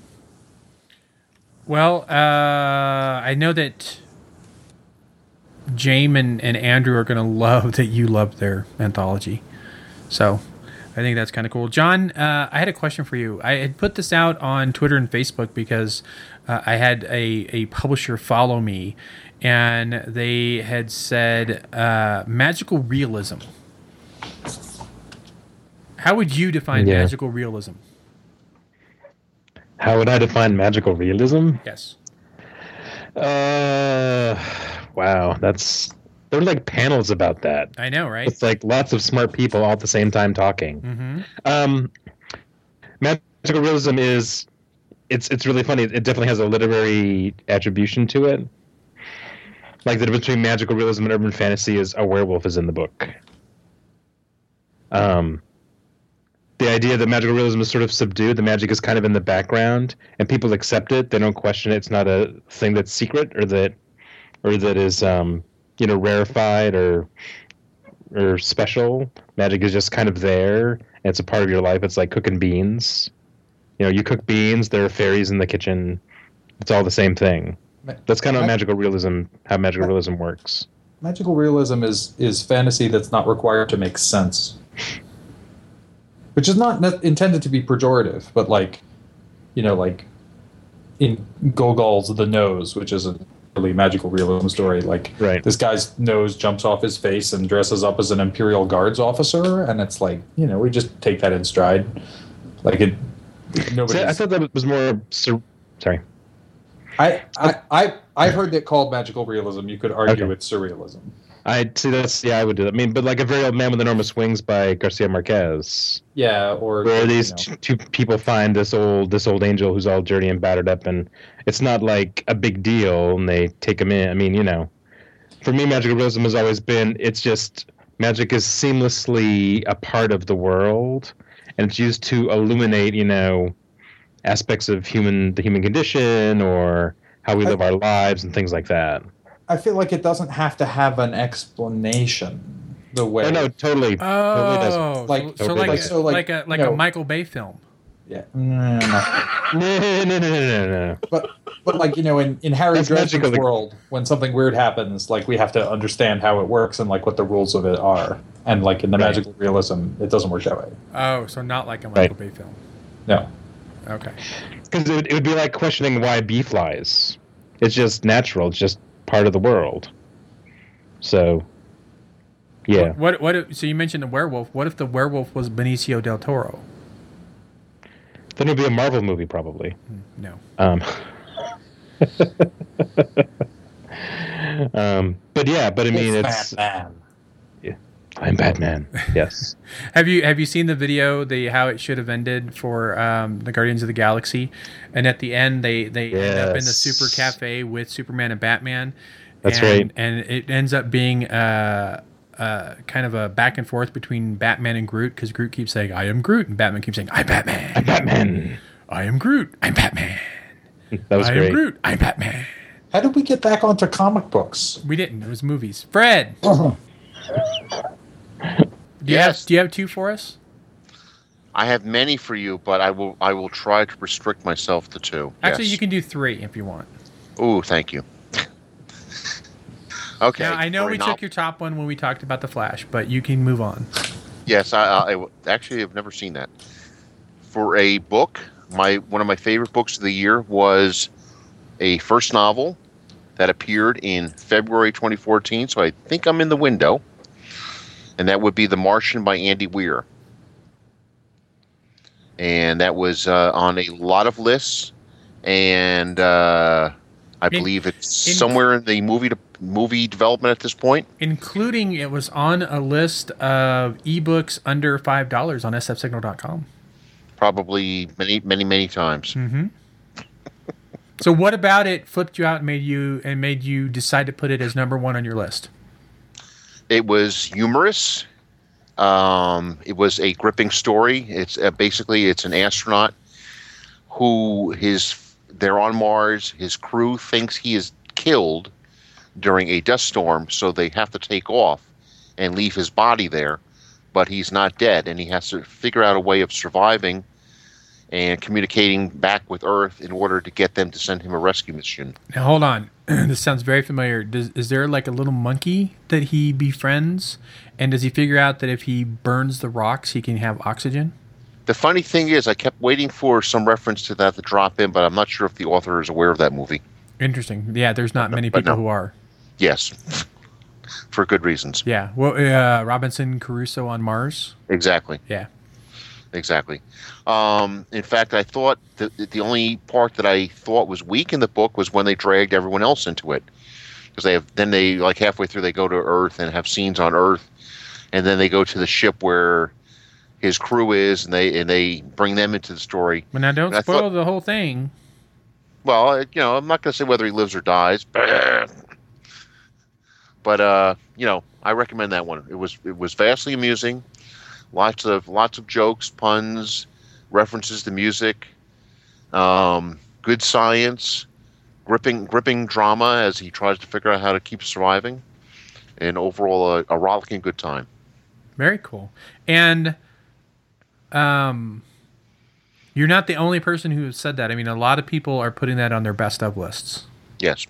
well, uh, I know that James and, and Andrew are going to love that you love their anthology. So I think that's kind of cool. John, uh, I had a question for you. I had put this out on Twitter and Facebook because uh, I had a, a publisher follow me, and they had said uh, magical realism. How would you define Yeah. magical realism? How would I define magical realism? Yes. Uh, wow, that's there are like panels about that. I know, right? It's like lots of smart people all at the same time talking. Mm-hmm. Um, magical realism is it's it's really funny. It definitely has a literary attribution to it. Like the difference between magical realism and urban fantasy is a werewolf is in the book. Um, the idea that magical realism is sort of subdued, the magic is kind of in the background, and people accept it. They don't question it. It's not a thing that's secret or that or that is um, you know, rarefied or or special. Magic is just kind of there, and it's a part of your life. It's like cooking beans. You know, you cook beans, there are fairies in the kitchen. It's all the same thing. That's kind of Mag- magical realism, how magical realism works. Magical realism is is fantasy that's not required to make sense, which is not ne- intended to be pejorative, but like, you know, like in Gogol's The Nose, which is a really magical realism story. Like, Right. this guy's nose jumps off his face and dresses up as an Imperial Guards officer, and it's like, you know, we just take that in stride. Like it, nobody. See, I thought that was more. Sur- Sorry. I, I, I, I've heard it called magical realism. You could argue Okay. it's surrealism. I see. That's yeah. I would do that. I mean, but like A Very Old Man with Enormous Wings by Garcia Marquez, Yeah, or where you these know. t- two people find this old this old angel who's all dirty and battered up, and it's not like a big deal, and they take him in. I mean, you know, for me, magical realism has always been. It's just magic is seamlessly a part of the world, and it's used to illuminate, you know, aspects of human the human condition or how we live our lives and things like that. I feel like it doesn't have to have an explanation the way. Oh, no, totally. totally doesn't. Oh, Like- so, so totally like, doesn't. so like, like a like you a know- Michael Bay film. Yeah. Mm, no. No, no, no, no, no, no. But but like, you know, in, in Harry That's Dresden's magical. world, when something weird happens, like we have to understand how it works and like what the rules of it are. And like in the Right. magical realism, it doesn't work that way. Oh, so not like a Michael Right. Bay film. No. Okay. Because it, would- it would be like questioning why bee flies. It's just natural. It's just part of the world. So, yeah. What what if, so you mentioned the werewolf. What if the werewolf was Benicio del Toro? Then it would be a Marvel movie, probably. No. Um, um, but yeah, but I mean, it's. Batman. I'm Batman. Yes. Have you have you seen the video, the how it should have ended for um, the Guardians of the Galaxy, and at the end they they end up in the Yes. super cafe with Superman and Batman. That's and, right. And it ends up being uh, uh, kind of a back and forth between Batman and Groot, because Groot keeps saying "I am Groot" and Batman keeps saying "I'm Batman." I'm Batman. I am Groot. I'm Batman. That was I great. am Groot. I'm Batman. How did we get back onto comic books? We didn't. It was movies. Fred, Uh-huh. do you Yes. have do you have two for us? I have many for you, but I will I will try to restrict myself to two. Actually, Yes. you can do three if you want. Ooh, thank you. Okay. Now, I know for a we nov- took your top one when we talked about the Flash, but you can move on. Yes, I, I, I actually have never seen that. For a book, my one of my favorite books of the year was a first novel that appeared in February twenty fourteen. So I think I'm in the window, and that would be *The Martian* by Andy Weir. And that was uh, on a lot of lists, and uh, I In- believe it's in- somewhere in the movie to, movie development at this point. Including it was on a list of ebooks under five dollars on S F signal dot com. Probably many, many, many times. Mm-hmm. So what about it flipped you out and made you and made you decide to put it as number one on your list? It was humorous. Um, it was a gripping story. It's uh, basically it's an astronaut who his they're on Mars. His crew thinks he is killed during a dust storm, so they have to take off and leave his body there. But he's not dead, and he has to figure out a way of surviving and communicating back with Earth in order to get them to send him a rescue mission. Now, hold on. This sounds very familiar. Does, is there like a little monkey that he befriends? And does he figure out that if he burns the rocks, he can have oxygen? The funny thing is, I kept waiting for some reference to that to drop in, but I'm not sure if the author is aware of that movie. Interesting. Yeah, there's not many But people no. who are. Yes, for good reasons. Yeah. Well, uh, Robinson Crusoe on Mars. Exactly. Yeah. Exactly. Um, in fact, I thought that the only part that I thought was weak in the book was when they dragged everyone else into it, because they have then they like halfway through they go to Earth and have scenes on Earth, and then they go to the ship where his crew is, and they and they bring them into the story. But now, don't And I spoil thought- the whole thing. Well, you know, I'm not going to say whether he lives or dies, but uh, you know, I recommend that one. It was it was vastly amusing. Lots of lots of jokes, puns, references to music, um, good science, gripping gripping drama as he tries to figure out how to keep surviving, and overall a, a rollicking good time. Very cool. And um, you're not the only person who has said that. I mean, a lot of people are putting that on their best of lists. Yes.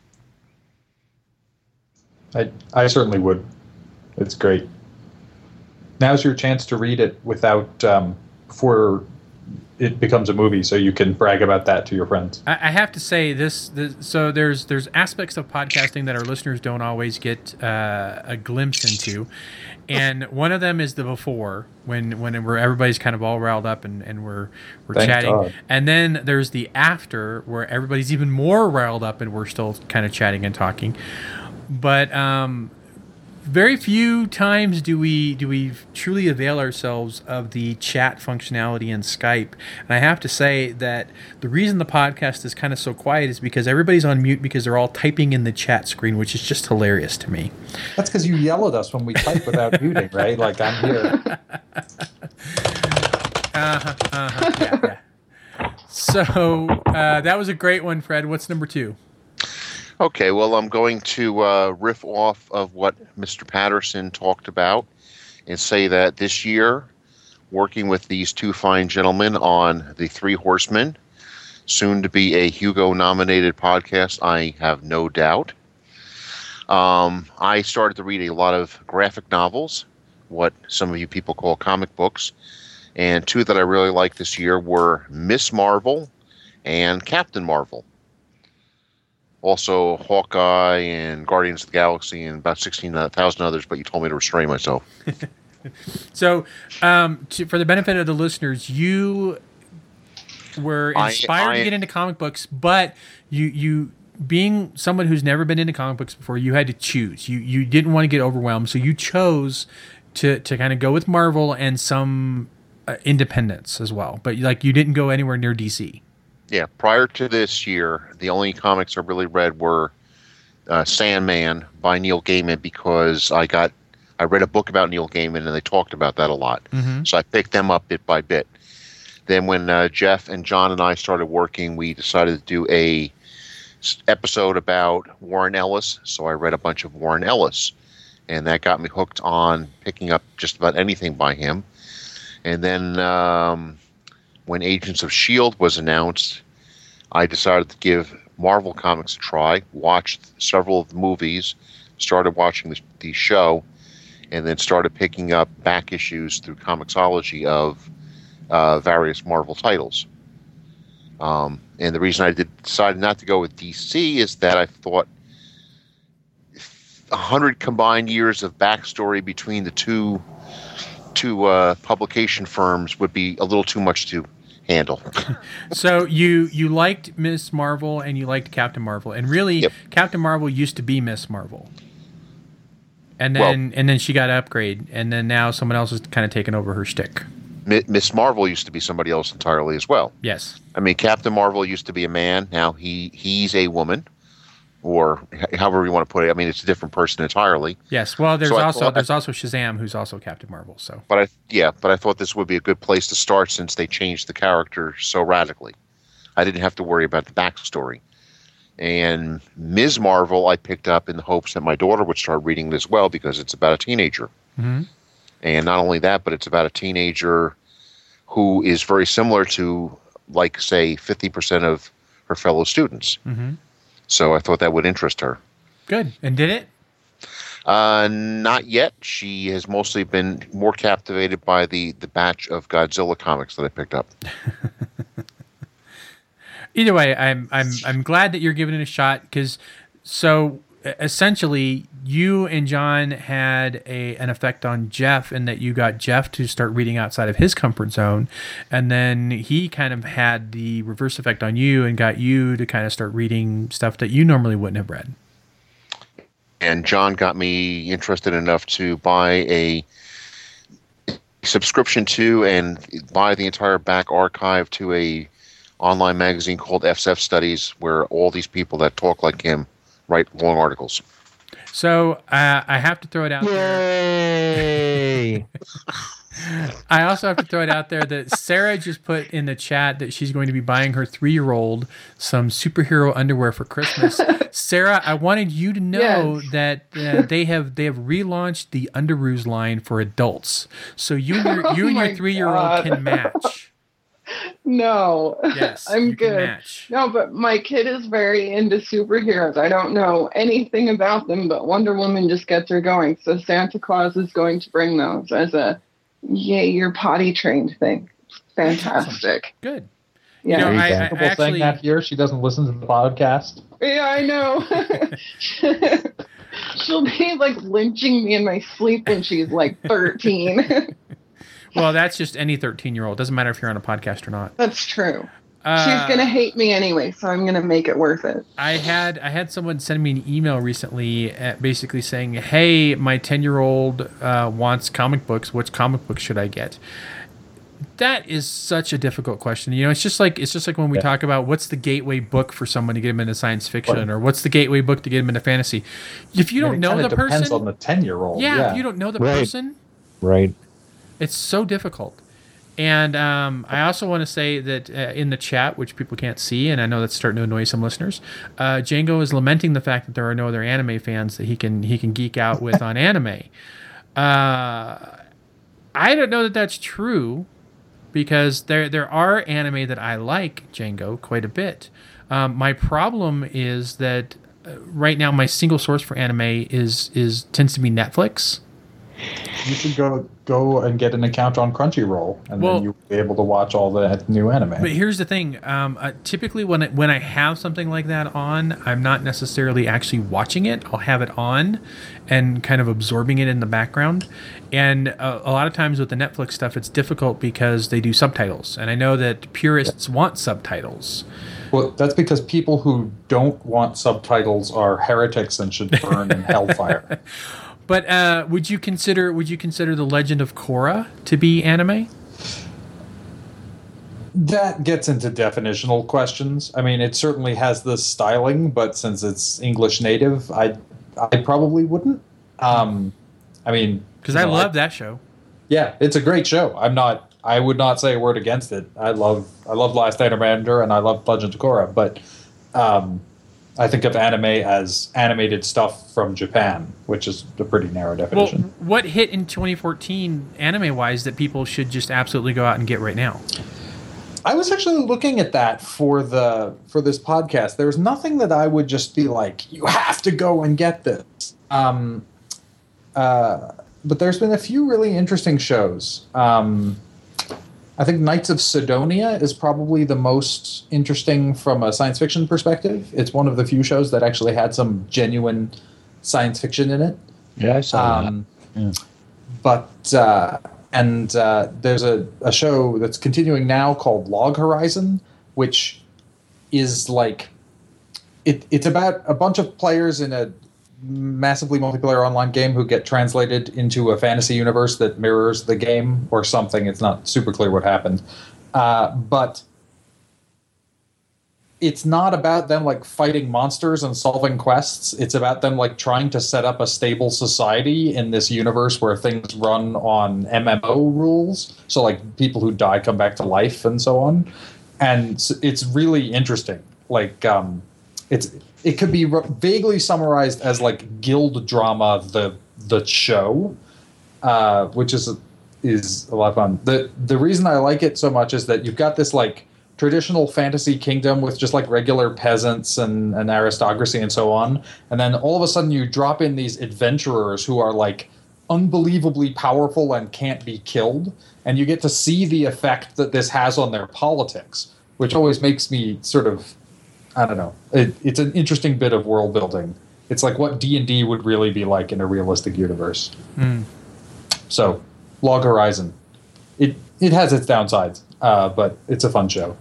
I I certainly would. It's great. Now's your chance to read it without um, before it becomes a movie, so you can brag about that to your friends. I, I have to say this, this. So there's there's aspects of podcasting that our listeners don't always get uh, a glimpse into, and one of them is the before when when we're everybody's kind of all riled up and, and we're we're Thank chatting, God. and then there's the after where everybody's even more riled up and we're still kind of chatting and talking, but um. Very few times do we do we truly avail ourselves of the chat functionality in Skype. And I have to say that the reason the podcast is kind of so quiet is because everybody's on mute because they're all typing in the chat screen, which is just hilarious to me. That's because you yell at us when we type without muting, right? Like I'm here. Uh-huh, uh-huh, yeah, yeah. So uh, that was a great one, Fred. What's number two? Okay, well, I'm going to uh, riff off of what Mister Patterson talked about and say that this year, working with these two fine gentlemen on The Three Horsemen, soon to be a Hugo-nominated podcast, I have no doubt. Um, I started to read a lot of graphic novels, what some of you people call comic books, and two that I really liked this year were Miss Marvel and Captain Marvel. Also, Hawkeye and Guardians of the Galaxy and about sixteen thousand others, but you told me to restrain myself. So, um, to, for the benefit of the listeners, you were I- inspired I- to get into comic books, but you, you being someone who's never been into comic books before, you had to choose. You you didn't want to get overwhelmed, so you chose to, to kind of go with Marvel and some uh, independence as well. But like you didn't go anywhere near D C. Yeah, prior to this year, the only comics I really read were uh, Sandman by Neil Gaiman because I got I read a book about Neil Gaiman and they talked about that a lot. Mm-hmm. So I picked them up bit by bit. Then when uh, Jeff and John and I started working, we decided to do a s- episode about Warren Ellis. So I read a bunch of Warren Ellis, and that got me hooked on picking up just about anything by him. And then um, when Agents of S H I E L D was announced, I decided to give Marvel Comics a try, watched several of the movies, started watching the, the show, and then started picking up back issues through Comixology of uh, various Marvel titles. Um, and the reason I did decided not to go with D C is that I thought a hundred combined years of backstory between the two two uh, publication firms would be a little too much to handle. So you you liked Miss Marvel and you liked Captain Marvel, and really Yep. Captain Marvel used to be Miss Marvel, and then Well- and then she got an upgrade, and then now someone else is kind of taking over her shtick. Mi- Miss Marvel used to be somebody else entirely as well. Yes. I mean, Captain Marvel used to be a man. Now he he's a woman. or h- however you want to put it. I mean, it's a different person entirely. Yes. Well, there's So I also thought- there's also Shazam, who's also Captain Marvel. So But I, yeah, but I thought this would be a good place to start since they changed the character so radically. I didn't have to worry about the backstory. And Miz Marvel, I picked up in the hopes that my daughter would start reading it as well because it's about a teenager. Mhm. And not only that, but it's about a teenager who is very similar to, like, say, fifty percent of her fellow students. Mhm. So I thought that would interest her. good. And did it? Uh, not yet. She has mostly been more captivated by the, the batch of Godzilla comics that I picked up. Either way, I'm I'm I'm glad that you're giving it a shot because so essentially you and John had a an effect on Jeff in that you got Jeff to start reading outside of his comfort zone, and then he kind of had the reverse effect on you and got you to kind of start reading stuff that you normally wouldn't have read. And John got me interested enough to buy a subscription to and buy the entire back archive to a online magazine called F S F Studies, where all these people that talk like him write long articles. So uh, I have to throw it out there. Yay! I also have to throw it out there that Sarah just put in the chat that she's going to be buying her three-year-old some superhero underwear for Christmas. Sarah, I wanted you to know Yes. that uh, they have they have relaunched the Underoos line for adults, so you and your, you Oh and my your three-year-old God. can match. No. Yes, I'm you can good. match. No, but my kid is very into superheroes. I don't know anything about them, but Wonder Woman just gets her going. So Santa Claus is going to bring those as a yay, you're potty trained thing. Fantastic. Good. Yeah. You know, I, I Comfortable actually, saying that here. She doesn't listen to the podcast. Yeah, I know. She'll be like lynching me in my sleep when she's like thirteen. well, that's just any thirteen-year-old. Doesn't matter if you're on a podcast or not. That's true. Uh, She's gonna hate me anyway, so I'm gonna make it worth it. I had I had someone send me an email recently, at basically saying, "Hey, my ten-year-old uh, wants comic books. Which comic books should I get?" That is such a difficult question. You know, it's just like it's just like when we Yeah. talk about what's the gateway book for someone to get them into science fiction, Well- or what's the gateway book to get them into fantasy. If you I don't mean, it know kinda the depends person, on the ten-year-old. yeah, Yeah, if you don't know the Right. person, Right. it's so difficult. And um, I also want to say that uh, in the chat, which people can't see, and I know that's starting to annoy some listeners, uh, Django is lamenting the fact that there are no other anime fans that he can he can geek out with on anime. Uh, I don't know that that's true, because there there are anime that I like, Django, quite a bit. Um, my problem is that uh, right now my single source for anime is is tends to be Netflix. You should go go and get an account on Crunchyroll, and Well- then you'll be able to watch all the new anime. But here's the thing: um, uh, typically, when I, when I have something like that on, I'm not necessarily actually watching it. I'll have it on, and kind of absorbing it in the background. And uh, a lot of times with the Netflix stuff, it's difficult because they do subtitles, and I know that purists want subtitles. Well, that's because people who don't want subtitles are heretics and should burn in hellfire. But uh, would you consider would you consider The Legend of Korra to be anime? That gets into definitional questions. I mean, it certainly has the styling, but since it's English native, I I probably wouldn't. Um, I mean, Because you I know, love that show. Yeah, it's a great show. I'm not. I would not say a word against it. I love. I love Last Airbender and I love Legend of Korra, but um, I think of anime as animated stuff from Japan, which is a pretty narrow Well, definition. what hit in twenty fourteen anime wise that people should just absolutely go out and get right now? I was actually looking at that for the for this podcast. There's nothing that I would just be like, you have to go and get this. Um, uh, but there's been a few really interesting shows. Um, I think Knights of Sidonia is probably the most interesting from a science fiction perspective. It's one of the few shows that actually had some genuine science fiction in it. Yeah, I saw Um, that. Yeah. But uh, and uh, there's a, a show that's continuing now called Log Horizon, which is like it. It's about a bunch of players in a massively multiplayer online game who get translated into a fantasy universe that mirrors the game or something. It's not super clear what happened, uh, but it's not about them like fighting monsters and solving quests. It's about them like trying to set up a stable society in this universe where things run on M M O rules. So like people who die come back to life and so on. And it's really interesting. Like um, it's it could be vaguely summarized as like guild drama, the the show, uh, which is is a lot of fun. The the reason I like it so much is that you've got this like traditional fantasy kingdom with just like regular peasants and, and aristocracy and so on. And then all of a sudden you drop in these adventurers who are like unbelievably powerful and can't be killed. And you get to see the effect that this has on their politics, which always makes me sort of, I don't know, it, it's an interesting bit of world building. It's like what D and D would really be like in a realistic universe. Mm. So, Log Horizon. It, it has its downsides, uh, but it's a fun show.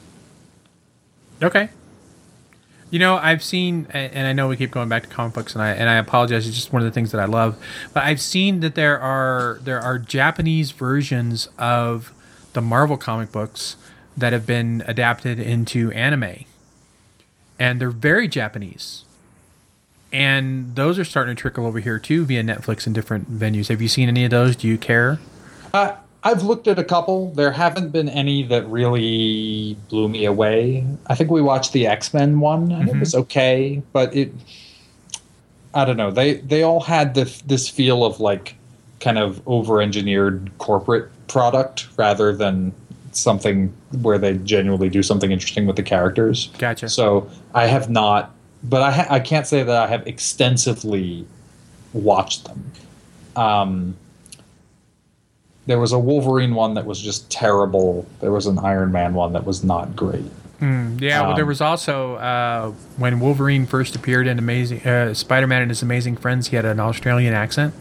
Okay. You know, I've seen, and I know we keep going back to comic books, and I and I apologize. It's just one of the things that I love. But I've seen that there are there are Japanese versions of the Marvel comic books that have been adapted into anime, and they're very Japanese. And those are starting to trickle over here too via Netflix and different venues. Have you seen any of those? Do you care? Uh, I've looked at a couple. There haven't been any that really blew me away. I think we watched the X-Men one, and mm-hmm. it was okay, but it, I don't know. They they all had this this feel of like kind of over-engineered corporate product rather than something where they genuinely do something interesting with the characters. Gotcha. So I have not, but I ha- I can't say that I have extensively watched them. Um. There was a Wolverine one that was just terrible. There was an Iron Man one that was not great. Mm, yeah, um, well, there was also, uh, when Wolverine first appeared in Amazing uh, Spider-Man and His Amazing Friends, he had an Australian accent.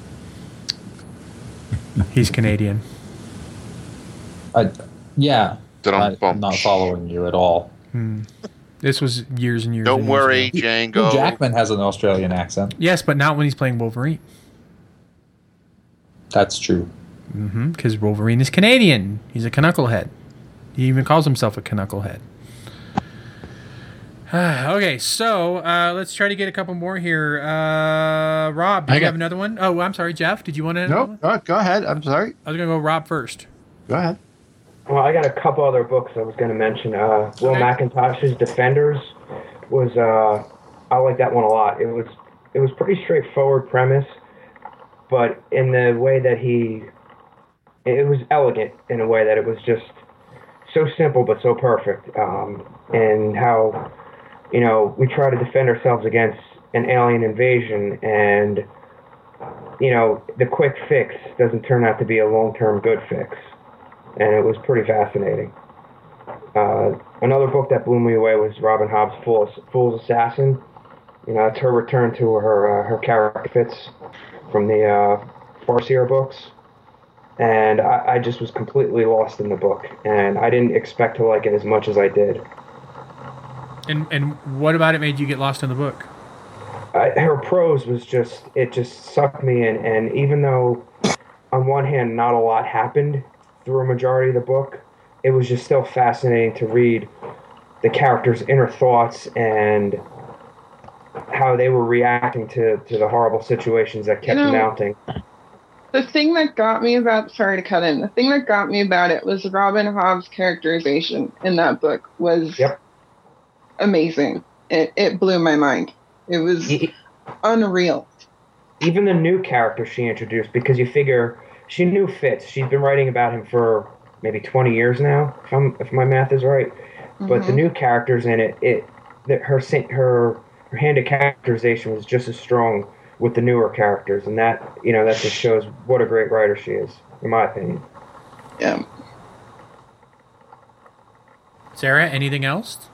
He's Canadian. I, yeah. I, I'm not following you at all. Mm. This was years and years Don't and worry, years Django. Hugh Jackman has an Australian accent. Yes, but not when he's playing Wolverine. That's true. Because mm-hmm, Wolverine is Canadian. He's a knucklehead. He even calls himself a knucklehead. Okay, so uh, let's try to get a couple more here. Uh, Rob, do you got, have another one? Oh, I'm sorry, Jeff. Did you want to? No, nope. Go ahead. I'm sorry. I was going to go Rob first. Go ahead. Well, I got a couple other books I was going to mention. Uh, Will okay. McIntosh's Defenders was. Uh, I like that one a lot. It was. It was pretty straightforward premise, but in the way that he. It was elegant in a way that it was just so simple but so perfect. Um, and how, you know, we try to defend ourselves against an alien invasion, and, you know, the quick fix doesn't turn out to be a long-term good fix. And it was pretty fascinating. Uh, another book that blew me away was Robin Hobb's Fool's, Fool's Assassin. You know, it's her return to her uh, her character fits from the uh, Farseer books. And I, I just was completely lost in the book, and I didn't expect to like it as much as I did. And and what about it made you get lost in the book? I, her prose was just, it just sucked me in, and even though on one hand not a lot happened through a majority of the book, it was just still fascinating to read the characters' inner thoughts and how they were reacting to, to the horrible situations that kept you know, mounting. The thing that got me about, sorry to cut in, the thing that got me about it was Robin Hobb's characterization in that book was yep. amazing. It it blew my mind. It was he, unreal. Even the new character she introduced, because you figure she knew Fitz. She's been writing about him for maybe twenty years now, if, I'm, if my math is right. Mm-hmm. But the new characters in it, it that her her her hand of characterization was just as strong with the newer characters, and that, you know, that just shows what a great writer she is, in my opinion. Yeah. Sarah, anything else?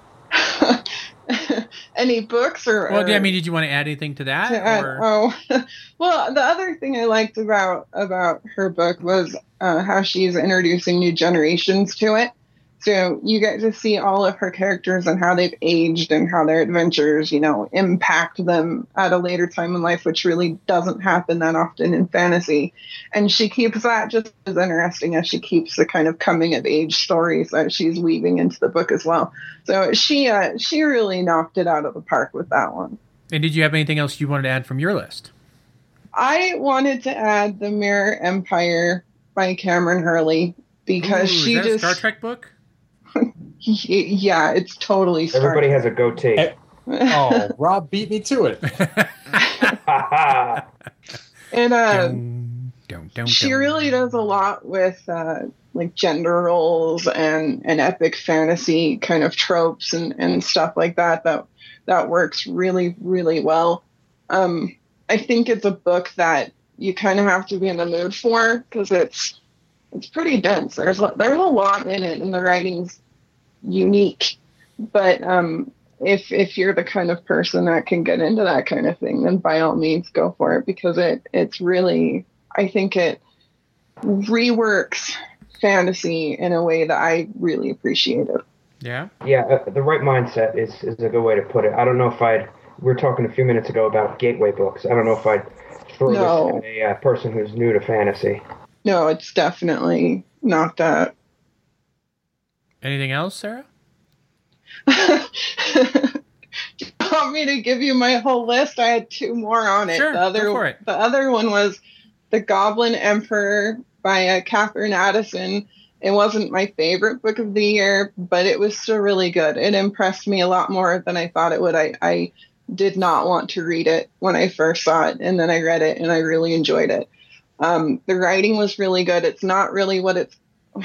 Any books or? Well, or, I mean, did you want to add anything to that? To add, oh, well, the other thing I liked about about her book was uh, how she's introducing new generations to it. So you get to see all of her characters and how they've aged and how their adventures, you know, impact them at a later time in life, which really doesn't happen that often in fantasy. And she keeps that just as interesting as she keeps the kind of coming of age stories that she's weaving into the book as well. So she uh, she really knocked it out of the park with that one. And did you have anything else you wanted to add from your list? I wanted to add The Mirror Empire by Cameron Hurley because Ooh, she is that just a Star Trek book? Yeah, it's totally Star Everybody has a goatee. Eh, oh, Rob beat me to it. And uh, Dun, dun, dun, she dun. really does a lot with uh, like gender roles and, and epic fantasy kind of tropes and, and stuff like that. That that works really, really well. Um, I think it's a book that you kind of have to be in the mood for because it's it's pretty dense. There's a- there's a lot in it, and the writing's unique. But um, if if you're the kind of person that can get into that kind of thing, then by all means go for it because it it's really, I think it reworks fantasy in a way that I really appreciated. Yeah. Yeah, uh, the right mindset is, is a good way to put it. I don't know if I'd, we were talking a few minutes ago about gateway books. I don't know if I'd throw No. this at a uh, person who's new to fantasy. No, it's definitely not that. Anything else, Sarah? Do you want me to give you my whole list? I had two more on it. Sure, the other, go for it. The other one was The Goblin Emperor by uh, Catherine Addison. It wasn't my favorite book of the year, but it was still really good. It impressed me a lot more than I thought it would. I, I did not want to read it when I first saw it, and then I read it, and I really enjoyed it. Um, the writing was really good. It's not really what it's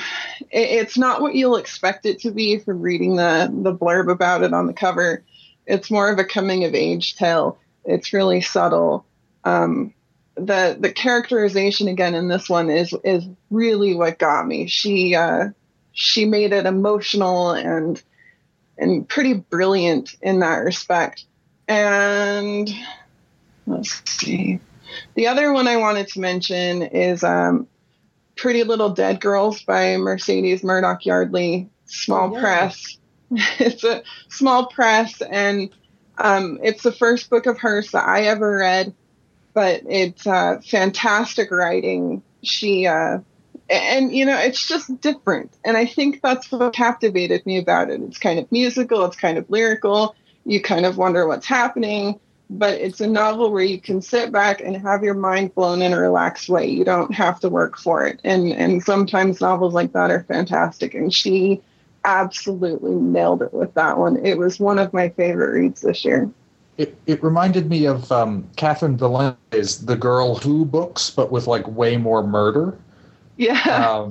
it's not what you'll expect it to be from reading the, the blurb about it on the cover. It's more of a coming of age tale. It's really subtle. Um, the the characterization again in this one is is really what got me. She uh, she made it emotional and and pretty brilliant in that respect. And let's see. The other one I wanted to mention is um, Pretty Little Dead Girls by Mercedes Murdoch Yardley. Small Oh, yeah. press. It's a small press, and um, it's the first book of hers that I ever read. But it's uh, fantastic writing. She uh, and you know it's just different, and I think that's what captivated me about it. It's kind of musical. It's kind of lyrical. You kind of wonder what's happening. But it's a novel where you can sit back and have your mind blown in a relaxed way. You don't have to work for it. And and sometimes novels like that are fantastic. And she absolutely nailed it with that one. It was one of my favorite reads this year. It it reminded me of um, Catherine Valente's The Girl Who books, but with like way more murder. Yeah. Um,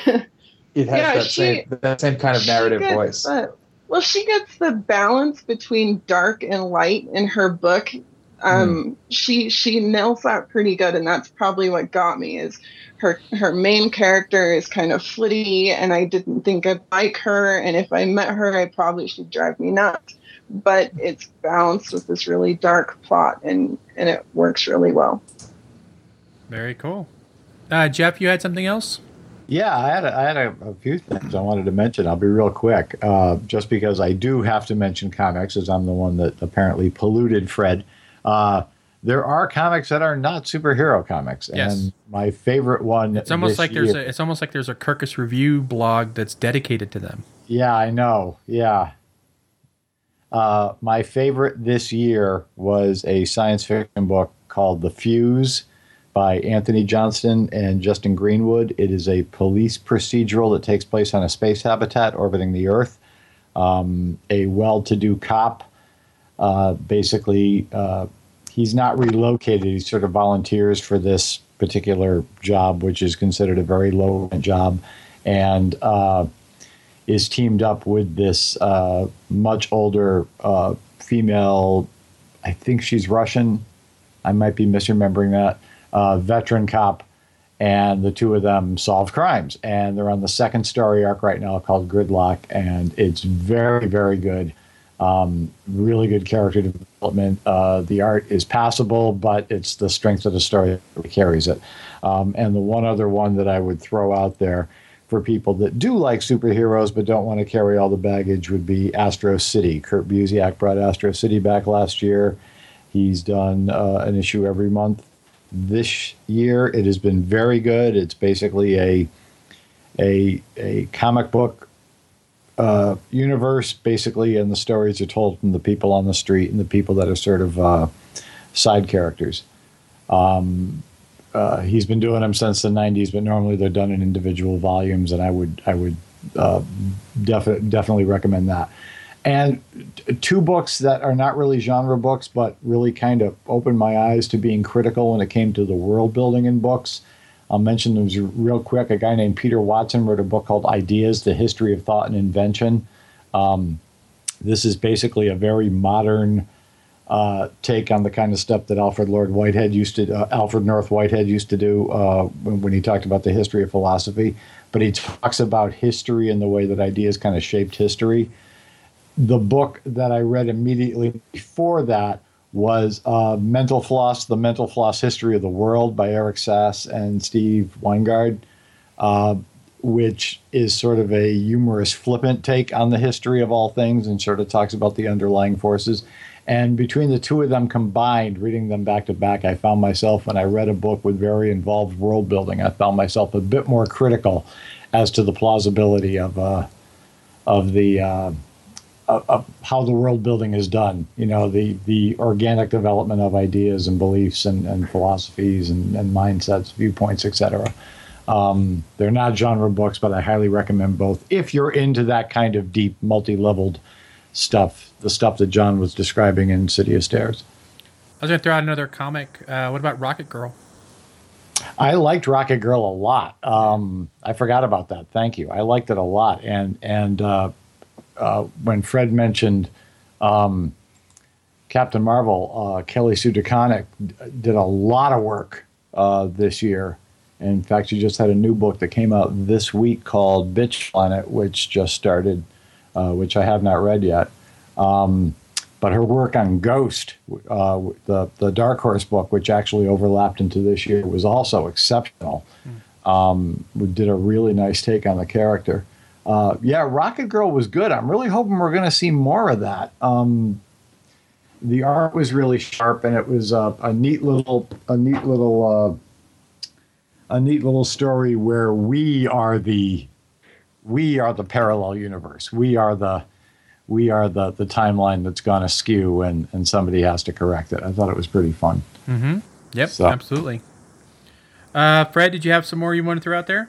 it has Yeah, that she- same that same kind of narrative She gets voice. the- well, she gets the balance between dark and light in her book. Um, she she nails that pretty good, and that's probably what got me. Is her her main character is kind of flitty, and I didn't think I'd like her, and if I met her, I probably she'd drive me nuts. But it's balanced with this really dark plot, and and it works really well. Very cool. Uh, Jeff, you had something else? Yeah, I had a, I had a, a few things I wanted to mention. I'll be real quick, uh, just because I do have to mention comics, as I'm the one that apparently polluted Fred. Uh, there are comics that are not superhero comics, Yes. and my favorite one. It's almost this like there's year- a it's almost like there's a Kirkus Review blog that's dedicated to them. Yeah, I know. Yeah. Uh, my favorite this year was a science fiction book called The Fuse by Anthony Johnston and Justin Greenwood. It is a police procedural that takes place on a space habitat orbiting the Earth. Um, a well-to-do cop, uh, basically, uh, he's not relocated. He sort of volunteers for this particular job, which is considered a very low-rent job, and uh, is teamed up with this uh, much older uh, female, I think she's Russian, I might be misremembering that, uh, veteran cop, and the two of them solve crimes. And they're on the second story arc right now called Gridlock, and it's very, very good. Um, really good character development. Uh, the art is passable, but it's the strength of the story that carries it. Um, and the one other one that I would throw out there for people that do like superheroes but don't want to carry all the baggage would be Astro City. Kurt Busiek brought Astro City back last year. He's done uh, an issue every month this year. It has been very good. It's basically a a a comic book uh, universe, basically, and the stories are told from the people on the street and the people that are sort of uh, side characters. Um, uh, he's been doing them since the nineties, but normally they're done in individual volumes, and I would I would uh, defi- definitely recommend that. And t- two books that are not really genre books, but really kind of opened my eyes to being critical when it came to the world building in books. I'll mention those real quick. A guy named Peter Watson wrote a book called Ideas, The History of Thought and Invention. Um, this is basically a very modern uh, take on the kind of stuff that Alfred Lord Whitehead used to, uh, Alfred North Whitehead used to do uh, when, when he talked about the history of philosophy. But he talks about history and the way that ideas kind of shaped history. The book that I read immediately before that was uh, Mental Floss, The Mental Floss History of the World by Eric Sass and Steve Weingard, uh, which is sort of a humorous, flippant take on the history of all things and sort of talks about the underlying forces. And between the two of them combined, reading them back to back, I found myself, when I read a book with very involved world building, I found myself a bit more critical as to the plausibility of uh, of the... Uh, Of, of how the world building is done, you know, the, the organic development of ideas and beliefs and, and philosophies and, and mindsets, viewpoints, et cetera. Um, they're not genre books, but I highly recommend both if you're into that kind of deep, multi-leveled stuff, the stuff that John was describing in City of Stairs. I was going to throw out another comic. Uh, what about Rocket Girl? I liked Rocket Girl a lot. Um, I forgot about that. Thank you. I liked it a lot. And, and, uh, Uh, when Fred mentioned um, Captain Marvel, uh, Kelly Sue DeConnick d- did a lot of work uh, this year. In fact, she just had a new book that came out this week called Bitch Planet, which just started, uh, which I have not read yet. Um, but her work on Ghost, uh, the, the Dark Horse book, which actually overlapped into this year, was also exceptional. Mm. Um, we did a really nice take on the character. Uh, yeah, Rocket Girl was good. I'm really hoping we're going to see more of that. Um, the art was really sharp, and it was uh, a neat little, a neat little, uh, a neat little story where we are the, we are the parallel universe. We are the, we are the the timeline that's gone askew, and and somebody has to correct it. I thought it was pretty fun. Mm-hmm. Yep, So- absolutely. Uh, Fred, did you have some more you want to throw out there?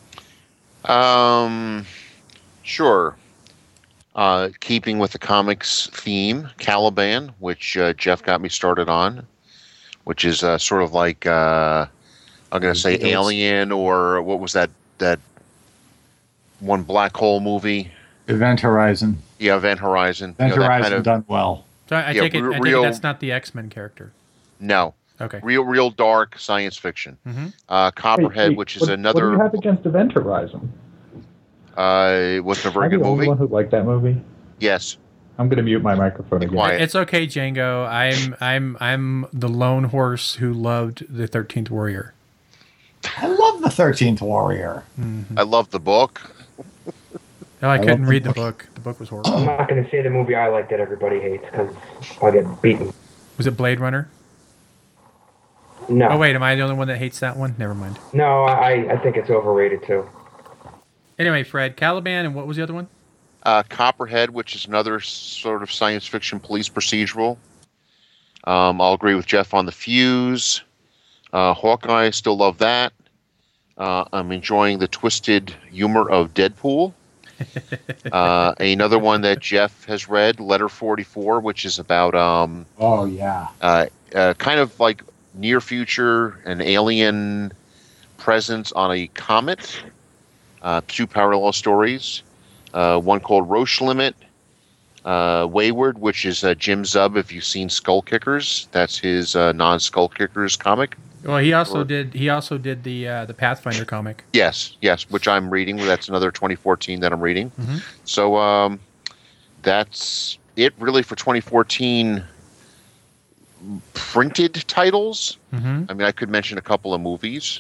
Um, sure. Uh, keeping with the comics theme, Caliban, which uh, Jeff got me started on, which is uh, sort of like uh, I'm going to say It's- Alien, or what was that that one black hole movie? Event Horizon. Yeah, Event Horizon. Event You know, that Horizon kind of- done well. So I, I Yeah, take it. re- I take it real- that's not the X-Men character. No, Okay. real, real dark science fiction. Mm-hmm. Uh, Copperhead, Wait, wait, which is what, another. What do you have against Event Horizon? Uh, it wasn't a very I'm good the only movie. one who liked that movie. Yes. I'm going to mute my microphone Be again. quiet. It's okay, Django. I'm I'm I'm the lone horse who loved the thirteenth Warrior. I love the thirteenth Warrior. Mm-hmm. I love the book. No, I, I couldn't love read the the book. book. The book was I'm horrible. not going to say the movie I like that everybody hates because I'll get beaten. Was it Blade Runner? No. Oh wait, am I the only one that hates that one? Never mind. No, I, I think it's overrated too. Anyway, Fred, Caliban, and what was the other one? Uh, Copperhead, which is another sort of science fiction police procedural. Um, I'll agree with Jeff on The Fuse. Uh, Hawkeye, still love that. Uh, I'm enjoying the twisted humor of Deadpool. uh, another one that Jeff has read, Letter forty-four, which is about um, Oh yeah. uh, uh, kind of like near future, an alien presence on a comet. Uh, two parallel stories. Uh, one called Roche Limit, uh, Wayward, which is uh, Jim Zub. If you've seen Skull Kickers, that's his uh, non-Skull Kickers comic. Well, he also Or- did. He also did the uh, the Pathfinder comic. Yes, yes, which I'm reading. That's another twenty fourteen that I'm reading. Mhm. So um, that's it, really, for twenty fourteen printed titles. Mm-hmm. I mean, I could mention a couple of movies.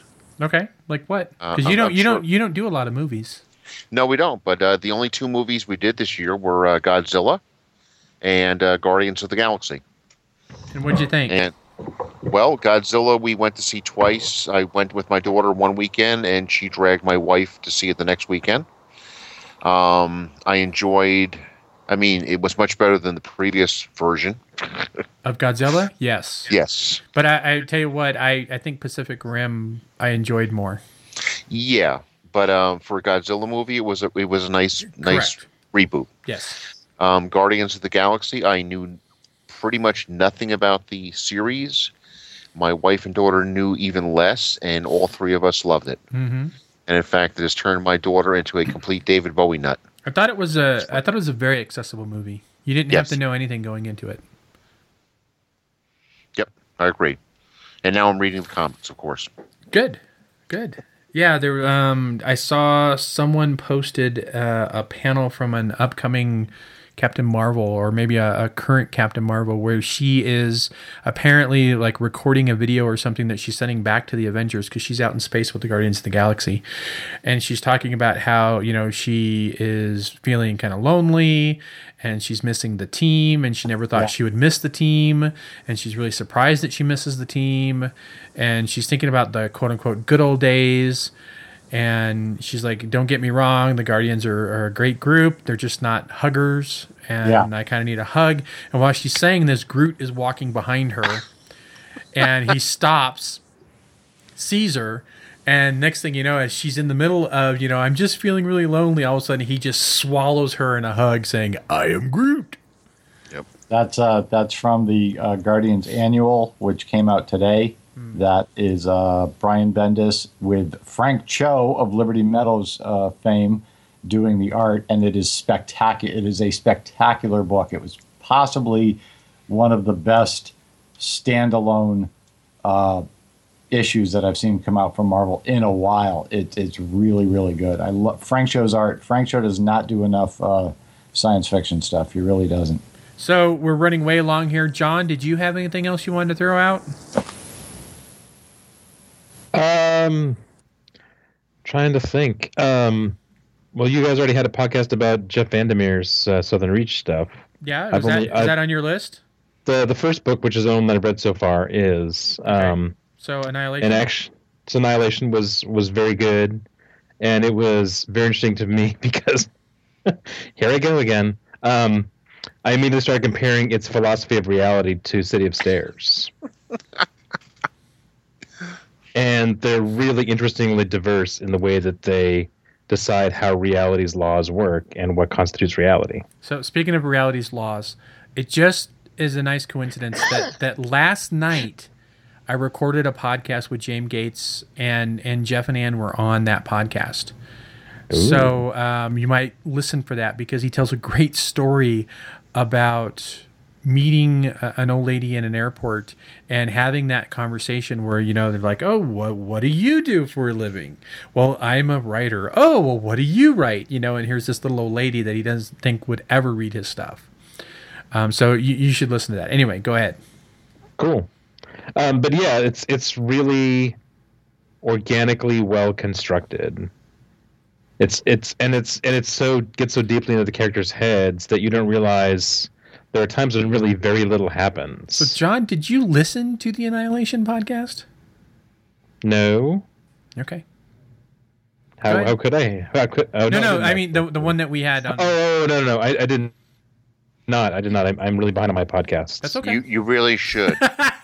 Okay, like what? Uh, Because you I'm don't not you sure. don't you don't do a lot of movies. No, we don't. But uh, the only two movies we did this year were uh, Godzilla and uh, Guardians of the Galaxy. And what'd you think? And well, Godzilla we went to see twice. I went with my daughter one weekend, and she dragged my wife to see it the next weekend. Um, I enjoyed. I mean, it was much better than the previous version. Of Godzilla? Yes. Yes. But I, I tell you what, I, I think Pacific Rim I enjoyed more. Yeah, but um, for a Godzilla movie, it was a, it was a nice nice Correct. reboot. Yes. Um, Guardians of the Galaxy, I knew pretty much nothing about the series. My wife and daughter knew even less, and all three of us loved it. Mm-hmm. And in fact, it has turned my daughter into a complete David Bowie nut. I thought it was a I thought it was a very accessible movie. You didn't have Yes. to know anything going into it. Yep, I agree. And now I'm reading the comics, of course. Good, good. Yeah, there. Um, I saw someone posted uh, a panel from an upcoming Captain Marvel, or maybe a, a current Captain Marvel, where she is apparently like recording a video or something that she's sending back to the Avengers because she's out in space with the Guardians of the Galaxy, and she's talking about how, you know, she is feeling kind of lonely and she's missing the team, and she never thought Yeah. she would miss the team, and she's really surprised that she misses the team, and she's thinking about the quote unquote good old days. And she's like, don't get me wrong, the Guardians are, are a great group. They're just not huggers. And Yeah. I kind of need a hug. And while she's saying this, Groot is walking behind her. And he stops, sees her. And next thing you know, as she's in the middle of, you know, I'm just feeling really lonely, all of a sudden he just swallows her in a hug saying, I am Groot. That's uh, that's from the uh, Guardians Annual, which came out today. Hmm. That is uh, Brian Bendis with Frank Cho of Liberty Meadows uh, fame doing the art, and it is spectacular. It is a spectacular book. It was possibly one of the best standalone uh, issues that I've seen come out from Marvel in a while. It, it's really, really good. I love Frank Cho's art. Frank Cho does not do enough uh, science fiction stuff. He really doesn't. So we're running way long here. John, did you have anything else you wanted to throw out? Um, trying to think. Um, well, you guys already had a podcast about Jeff Vandermeer's uh, Southern Reach stuff. Yeah, I've is that, only- is I've- that on your list? The the first book, which is the one that I've read so far, is um, So Annihilation. and actually, Annihilation was was very good, and it was very interesting to me because here I go again. Um, I immediately started comparing its philosophy of reality to City of Stairs. And they're really interestingly diverse in the way that they decide how reality's laws work and what constitutes reality. So speaking of reality's laws, it just is a nice coincidence that, that last night I recorded a podcast with James Gates, and, and Jeff and Ann were on that podcast. So um, you might listen for that because he tells a great story about meeting a, an old lady in an airport and having that conversation where, you know, they're like, oh, what, what do you do for a living? Well, I'm a writer. Oh, well, what do you write? You know, and here's this little old lady that he doesn't think would ever read his stuff. Um, so you, you should listen to that. Anyway, go ahead. Cool. Um, but yeah, it's it's really organically well constructed. It's it's and it's and it's so gets so deeply into the characters' heads that you don't realize there are times when really very little happens. So, John, did you listen to the Annihilation podcast? No. Okay. Go How ahead. how could I? How could, oh, No, no, didn't I mean the the one that we had on. Oh, no, no, no. I, I didn't. Not. I did not. I'm, I'm really behind on my podcasts. That's okay. You you really should.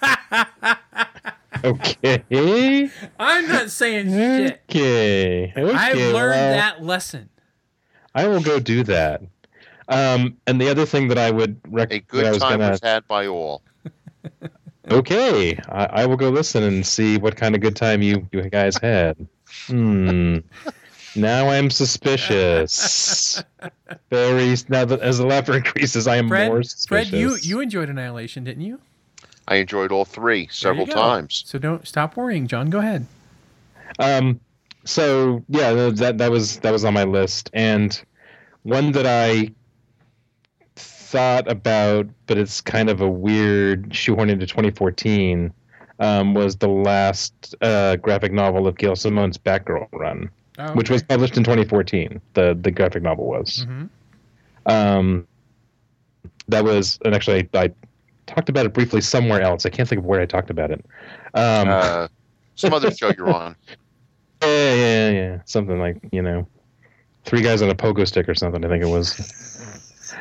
Okay. I'm not saying shit. Okay. Okay. I've learned well, that lesson. I will go do that. Um, and the other thing that I would A recommend. good I was time gonna, was had by all. Okay, I, I will go listen and see what kind of good time you, you guys had. Hmm. Now I'm suspicious. Very now that as the laughter increases, I am Fred, more Fred, suspicious. you you enjoyed Annihilation, didn't you? I enjoyed all three several There you go. times. So don't stop worrying, John. Go ahead. Um. So yeah, that that was that was on my list, and one that I thought about, but it's kind of a weird shoehorn into twenty fourteen. um, was the last uh, graphic novel of Gail Simone's Batgirl run, Oh, okay. which was published in twenty fourteen. The the graphic novel was. Mm-hmm. Um, that was, and actually I, I talked about it briefly somewhere else. I can't think of where I talked about it. Um, Uh, some other show you're on. yeah, yeah, yeah, something like, you know, Three Guys on a Pogo Stick or something. I think it was.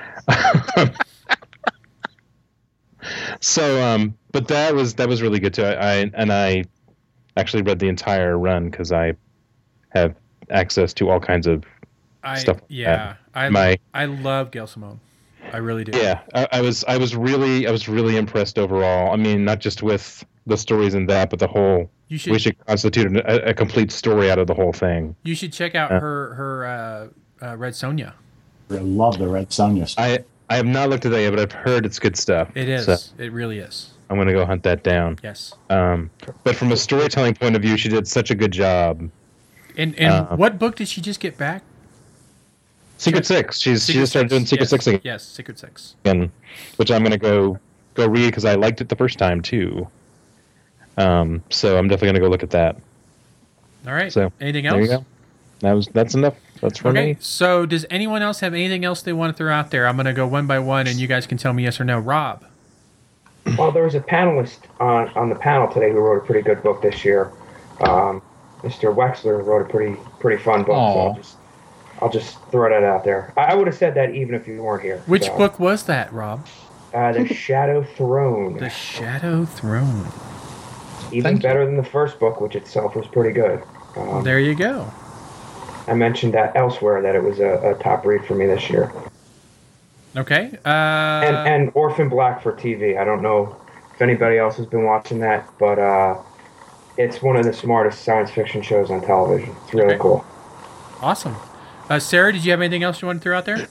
So, um, but that was that was really good too. I, I and I actually read the entire run because I have access to all kinds of I, stuff. like yeah, that. I My I love Gail Simone. I really do. yeah, I, I was I was really I was really impressed overall. I mean, not just with the stories in that, but the whole. You should We should constitute a, a complete story out of the whole thing. you should check out Uh. her her uh, uh, Red Sonja. I love the Red Sonja story. I I have not looked at that yet, but I've heard it's good stuff. It is. So It really is. I'm going to go hunt that down. Yes. Um, but from a storytelling point of view, she did such a good job. And and Uh, what book did she just get back? Secret Six. She's she just started doing Secret yes. Six again, Yes, Secret Six. which I'm going to go go read because I liked it the first time too. Um, so I'm definitely going to go look at that. All right. So Anything there else? you go. That was that's enough. That's for Okay. me. So does anyone else have anything else they want to throw out there? I'm going to go one by one, and you guys can tell me yes or no. Rob. Well, there was a panelist on, on the panel today who wrote a pretty good book this year. Um, Mister Wexler wrote a pretty pretty fun book. So Aw. I'll just I'll just throw that out there. I, I would have said that even if you weren't here. Which So, book was that, Rob? Uh, the Shadow Throne. The Shadow Throne. Even Thank you. better than the first book, which itself was pretty good. Um, There you go. I mentioned that elsewhere that it was a, a top read for me this year. Okay. Uh, and and Orphan Black for T V. I don't know if anybody else has been watching that, but uh, it's one of the smartest science fiction shows on television. It's really Okay. cool. awesome. Uh, Sarah, did you have anything else you want to throw out there?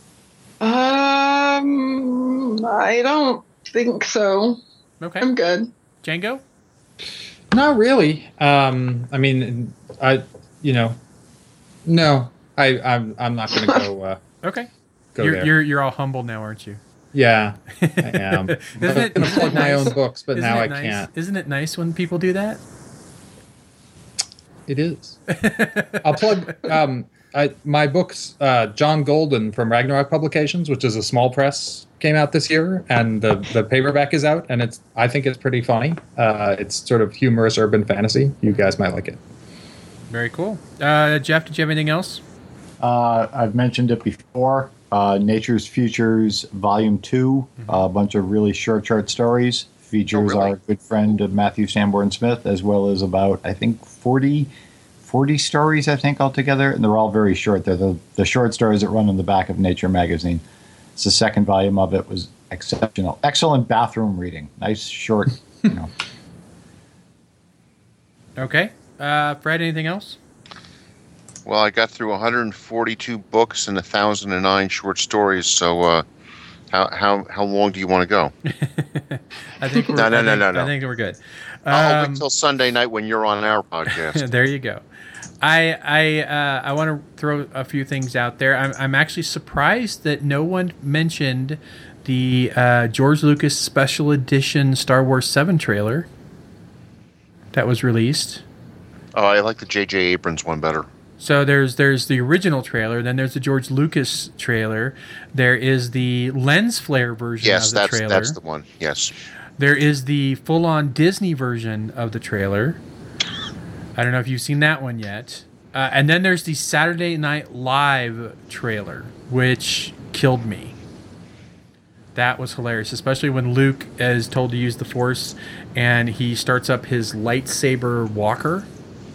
Um, I don't think so. Okay. I'm good. Django? Not really. Um, I mean, I, you know, no, I, I'm, I'm not going to go, uh, Okay. go You're, there. you're you're all humble now, aren't you? Yeah, I am. I Isn't was it, going to isn't plug it my nice? own books, but Isn't now it I nice? can't. Isn't it nice when people do that? It is. I'll plug um, I, my books. Uh, John Golden from Ragnarok Publications, which is a small press, came out this year, and the, the paperback is out, and it's I think it's pretty funny. Uh, it's sort of humorous urban fantasy. You guys might like it. Very cool. Uh, Jeff, did you have anything else? Uh, I've mentioned it before. Uh, Nature's Futures, Volume two, a bunch of really short, short stories. Features Oh, really? our good friend uh, Matthew Sanborn Smith, as well as about, I think, forty, forty stories, I think, altogether. And they're all very short. They're the, the short stories that run on the back of Nature magazine. It's the second volume of it. Was exceptional. Excellent bathroom reading. Nice, short, you know. Okay. Uh, Fred, anything else? Well, I got through one hundred forty-two books and one thousand nine short stories. So, uh, how how how long do you want to go? I think we're, No, no, I no, think, no, no. I think we're good. I'll Um, wait till Sunday night when you're on our podcast. there you go. I I uh, I want to throw a few things out there. I'm I'm actually surprised that no one mentioned the uh, George Lucas Special Edition Star Wars seven trailer that was released. Oh, I like the J J Abrams one better. So there's there's the original trailer, then there's the George Lucas trailer. There is the lens flare version Yes, of the that's trailer. that's the one. Yes. There is the full-on Disney version of the trailer. I don't know if you've seen that one yet. Uh, and then there's the Saturday Night Live trailer, which killed me. That was hilarious, especially when Luke is told to use the Force and he starts up his lightsaber walker.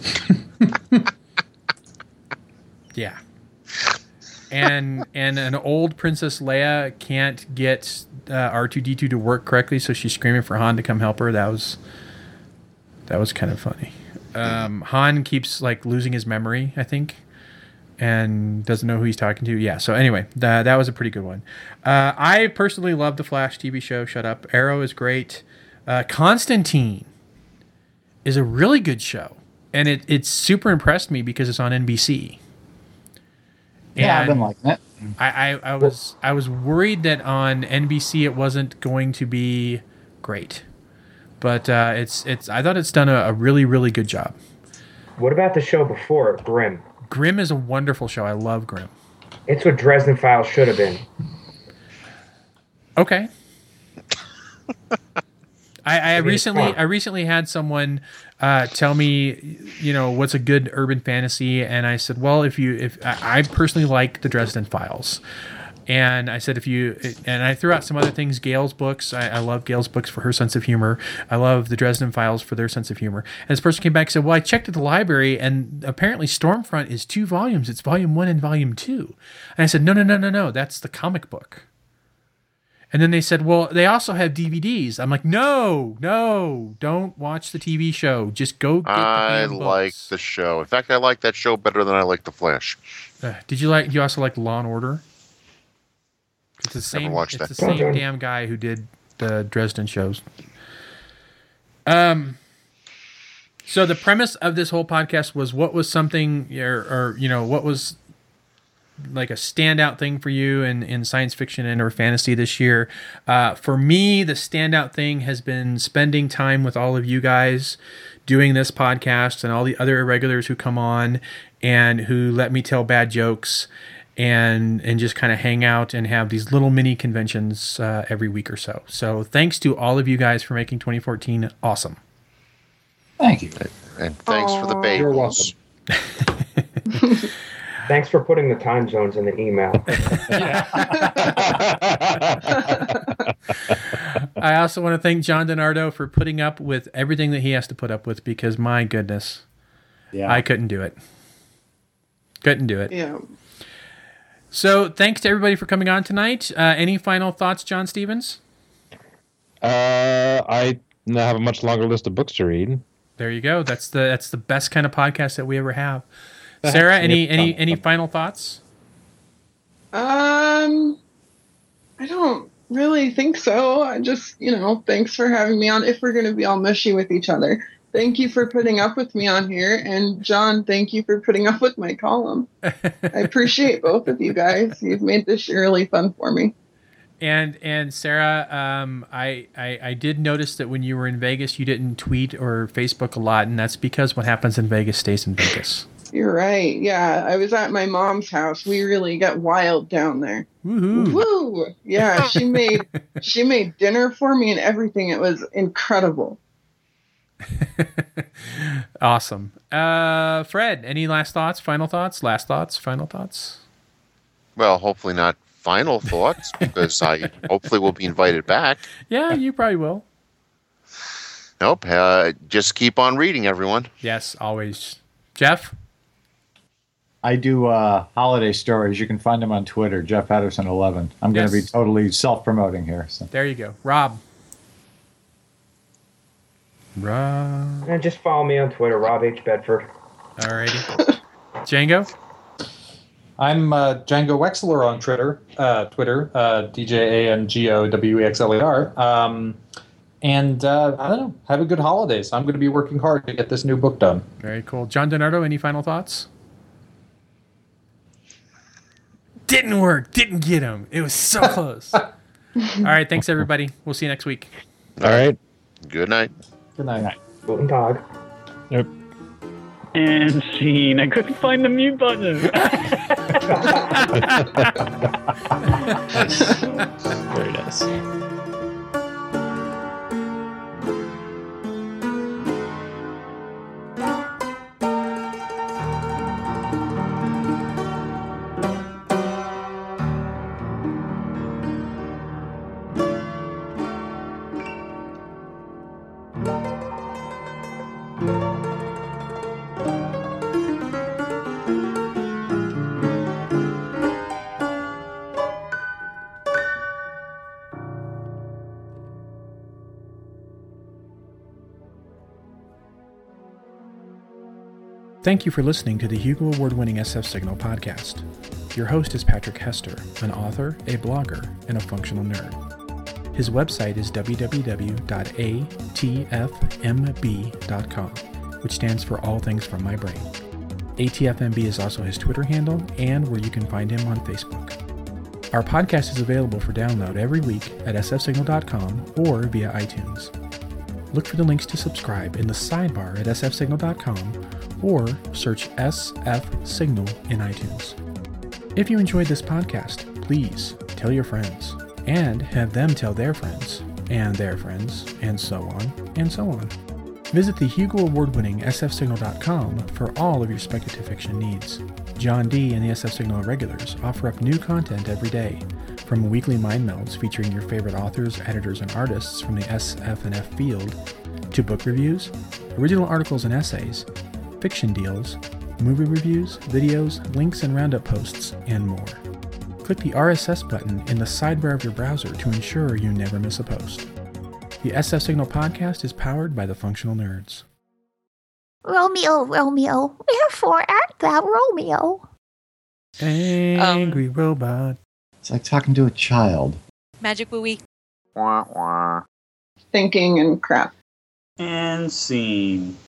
Yeah. And and an old Princess Leia can't get uh, R two D two to work correctly, so she's screaming for Han to come help her. That was that was kind of funny. Um, Han keeps like losing his memory, I think, and doesn't know who he's talking to. Yeah. So anyway, that that was a pretty good one. Uh, I personally love the Flash T V show. Shut up. Arrow is great. Uh, Constantine is a really good show, and it it's super impressed me because it's on N B C. Yeah, I've And been liking it. I, I, I was I was worried that on N B C it wasn't going to be great. but uh, it's it's. I thought it's done a, a really really good job. What about the show before it, Grimm? Grimm is a wonderful show. I love Grimm. It's what Dresden Files should have been. Okay. I, I I mean, recently fun. I recently had someone uh, tell me, you know, what's a good urban fantasy, and I said, well, if you if I, I personally like the Dresden Files, and I said if you and I threw out some other things, Gail's books. I, I love Gail's books for her sense of humor. I love the Dresden Files for their sense of humor. And this person came back and said, well, I checked at the library, and apparently Stormfront is two volumes. It's volume one and volume two. And I said, no, no, no, no, no. That's the comic book. And then they said, well, they also have D V Ds. I'm like, no, no, don't watch the T V show. Just go get the I damn like books. the show. In fact, I like that show better than I like The Flash. Uh, did you like? You also like Law and Order? It's the same. watched It's that. the same Okay. damn guy who did the Dresden shows. Um. So the premise of this whole podcast was, what was something, or, or you know, what was like a standout thing for you in, in science fiction and or fantasy this year? Uh, for me, the standout thing has been spending time with all of you guys, doing this podcast, and all the other irregulars who come on and who let me tell bad jokes and and just kind of hang out and have these little mini conventions uh, every week or so. So thanks to all of you guys for making twenty fourteen awesome. Thank you. And thanks for the Aw. bagels. You're welcome. Thanks for putting the time zones in the email. I also want to thank John DiNardo for putting up with everything that he has to put up with, because my goodness, Yeah. I couldn't do it. Couldn't do it. Yeah. So thanks to everybody for coming on tonight. Uh, any final thoughts, John Stevens? Uh, I now have a much longer list of books to read. There you go. That's the that's the best kind of podcast that we ever have. Sarah, any Yep. any any final thoughts? Um, I don't really think so. I just, you know, thanks for having me on. If we're going to be all mushy with each other, thank you for putting up with me on here. And John, thank you for putting up with my column. I appreciate both of you guys. You've made this year really fun for me. And and Sarah, um, I, I I did notice that when you were in Vegas, you didn't tweet or Facebook a lot, and that's because what happens in Vegas stays in Vegas. You're right. Yeah, I was at my mom's house. We really get wild down there. Woohoo! Woo! Yeah, she made she made dinner for me and everything. It was incredible. Awesome. Uh, Fred, any last thoughts? Final thoughts? Last thoughts? Final thoughts? Well, hopefully not final thoughts, because I hopefully will be invited back. Yeah, you probably will. Nope. Uh, just keep on reading, everyone. Yes, always. Jeff? I do uh, holiday stories. You can find them on Twitter, Jeff Patterson eleven. I'm going to Yes. be totally self-promoting here. So. There you go. Rob? Rob. And just follow me on Twitter, Rob H. Bedford. Alrighty. Django? I'm uh, Django Wexler on Twitter, uh, Twitter, uh, D J A N G O W E X L E R. Um, and uh, I don't know, have a good holidays. I'm going to be working hard to get this new book done. Very cool. John DiNardo, any final thoughts? Didn't work. Didn't get him. It was so close. All right. Thanks, everybody. We'll see you next week. All right. Good night. Good night. Guten Tag. Yep. And scene. I couldn't find the mute button. Very nice. Thank you for listening to the Hugo Award-winning S F Signal podcast. Your host is Patrick Hester, an author, a blogger, and a functional nerd. His website is w w w dot a t f m b dot com, which stands for All Things From My Brain. A T F M B is also his Twitter handle and where you can find him on Facebook. Our podcast is available for download every week at s f signal dot com or via iTunes. Look for the links to subscribe in the sidebar at s f signal dot com or search S F Signal in iTunes. If you enjoyed this podcast, please tell your friends and have them tell their friends and their friends and so on and so on. Visit the Hugo Award-winning s f signal dot com for all of your speculative fiction needs. John D. and the S F Signal regulars offer up new content every day, from weekly mind melds featuring your favorite authors, editors, and artists from the S F and F field, to book reviews, original articles and essays, fiction deals, movie reviews, videos, links and roundup posts, and more. Click the R S S button in the sidebar of your browser to ensure you never miss a post. The S F Signal podcast is powered by the Functional Nerds. Romeo, Romeo, wherefore art thou Romeo? Angry Um, robot. It's like talking to a child. Magic Wooey. Thinking and crap. And scene.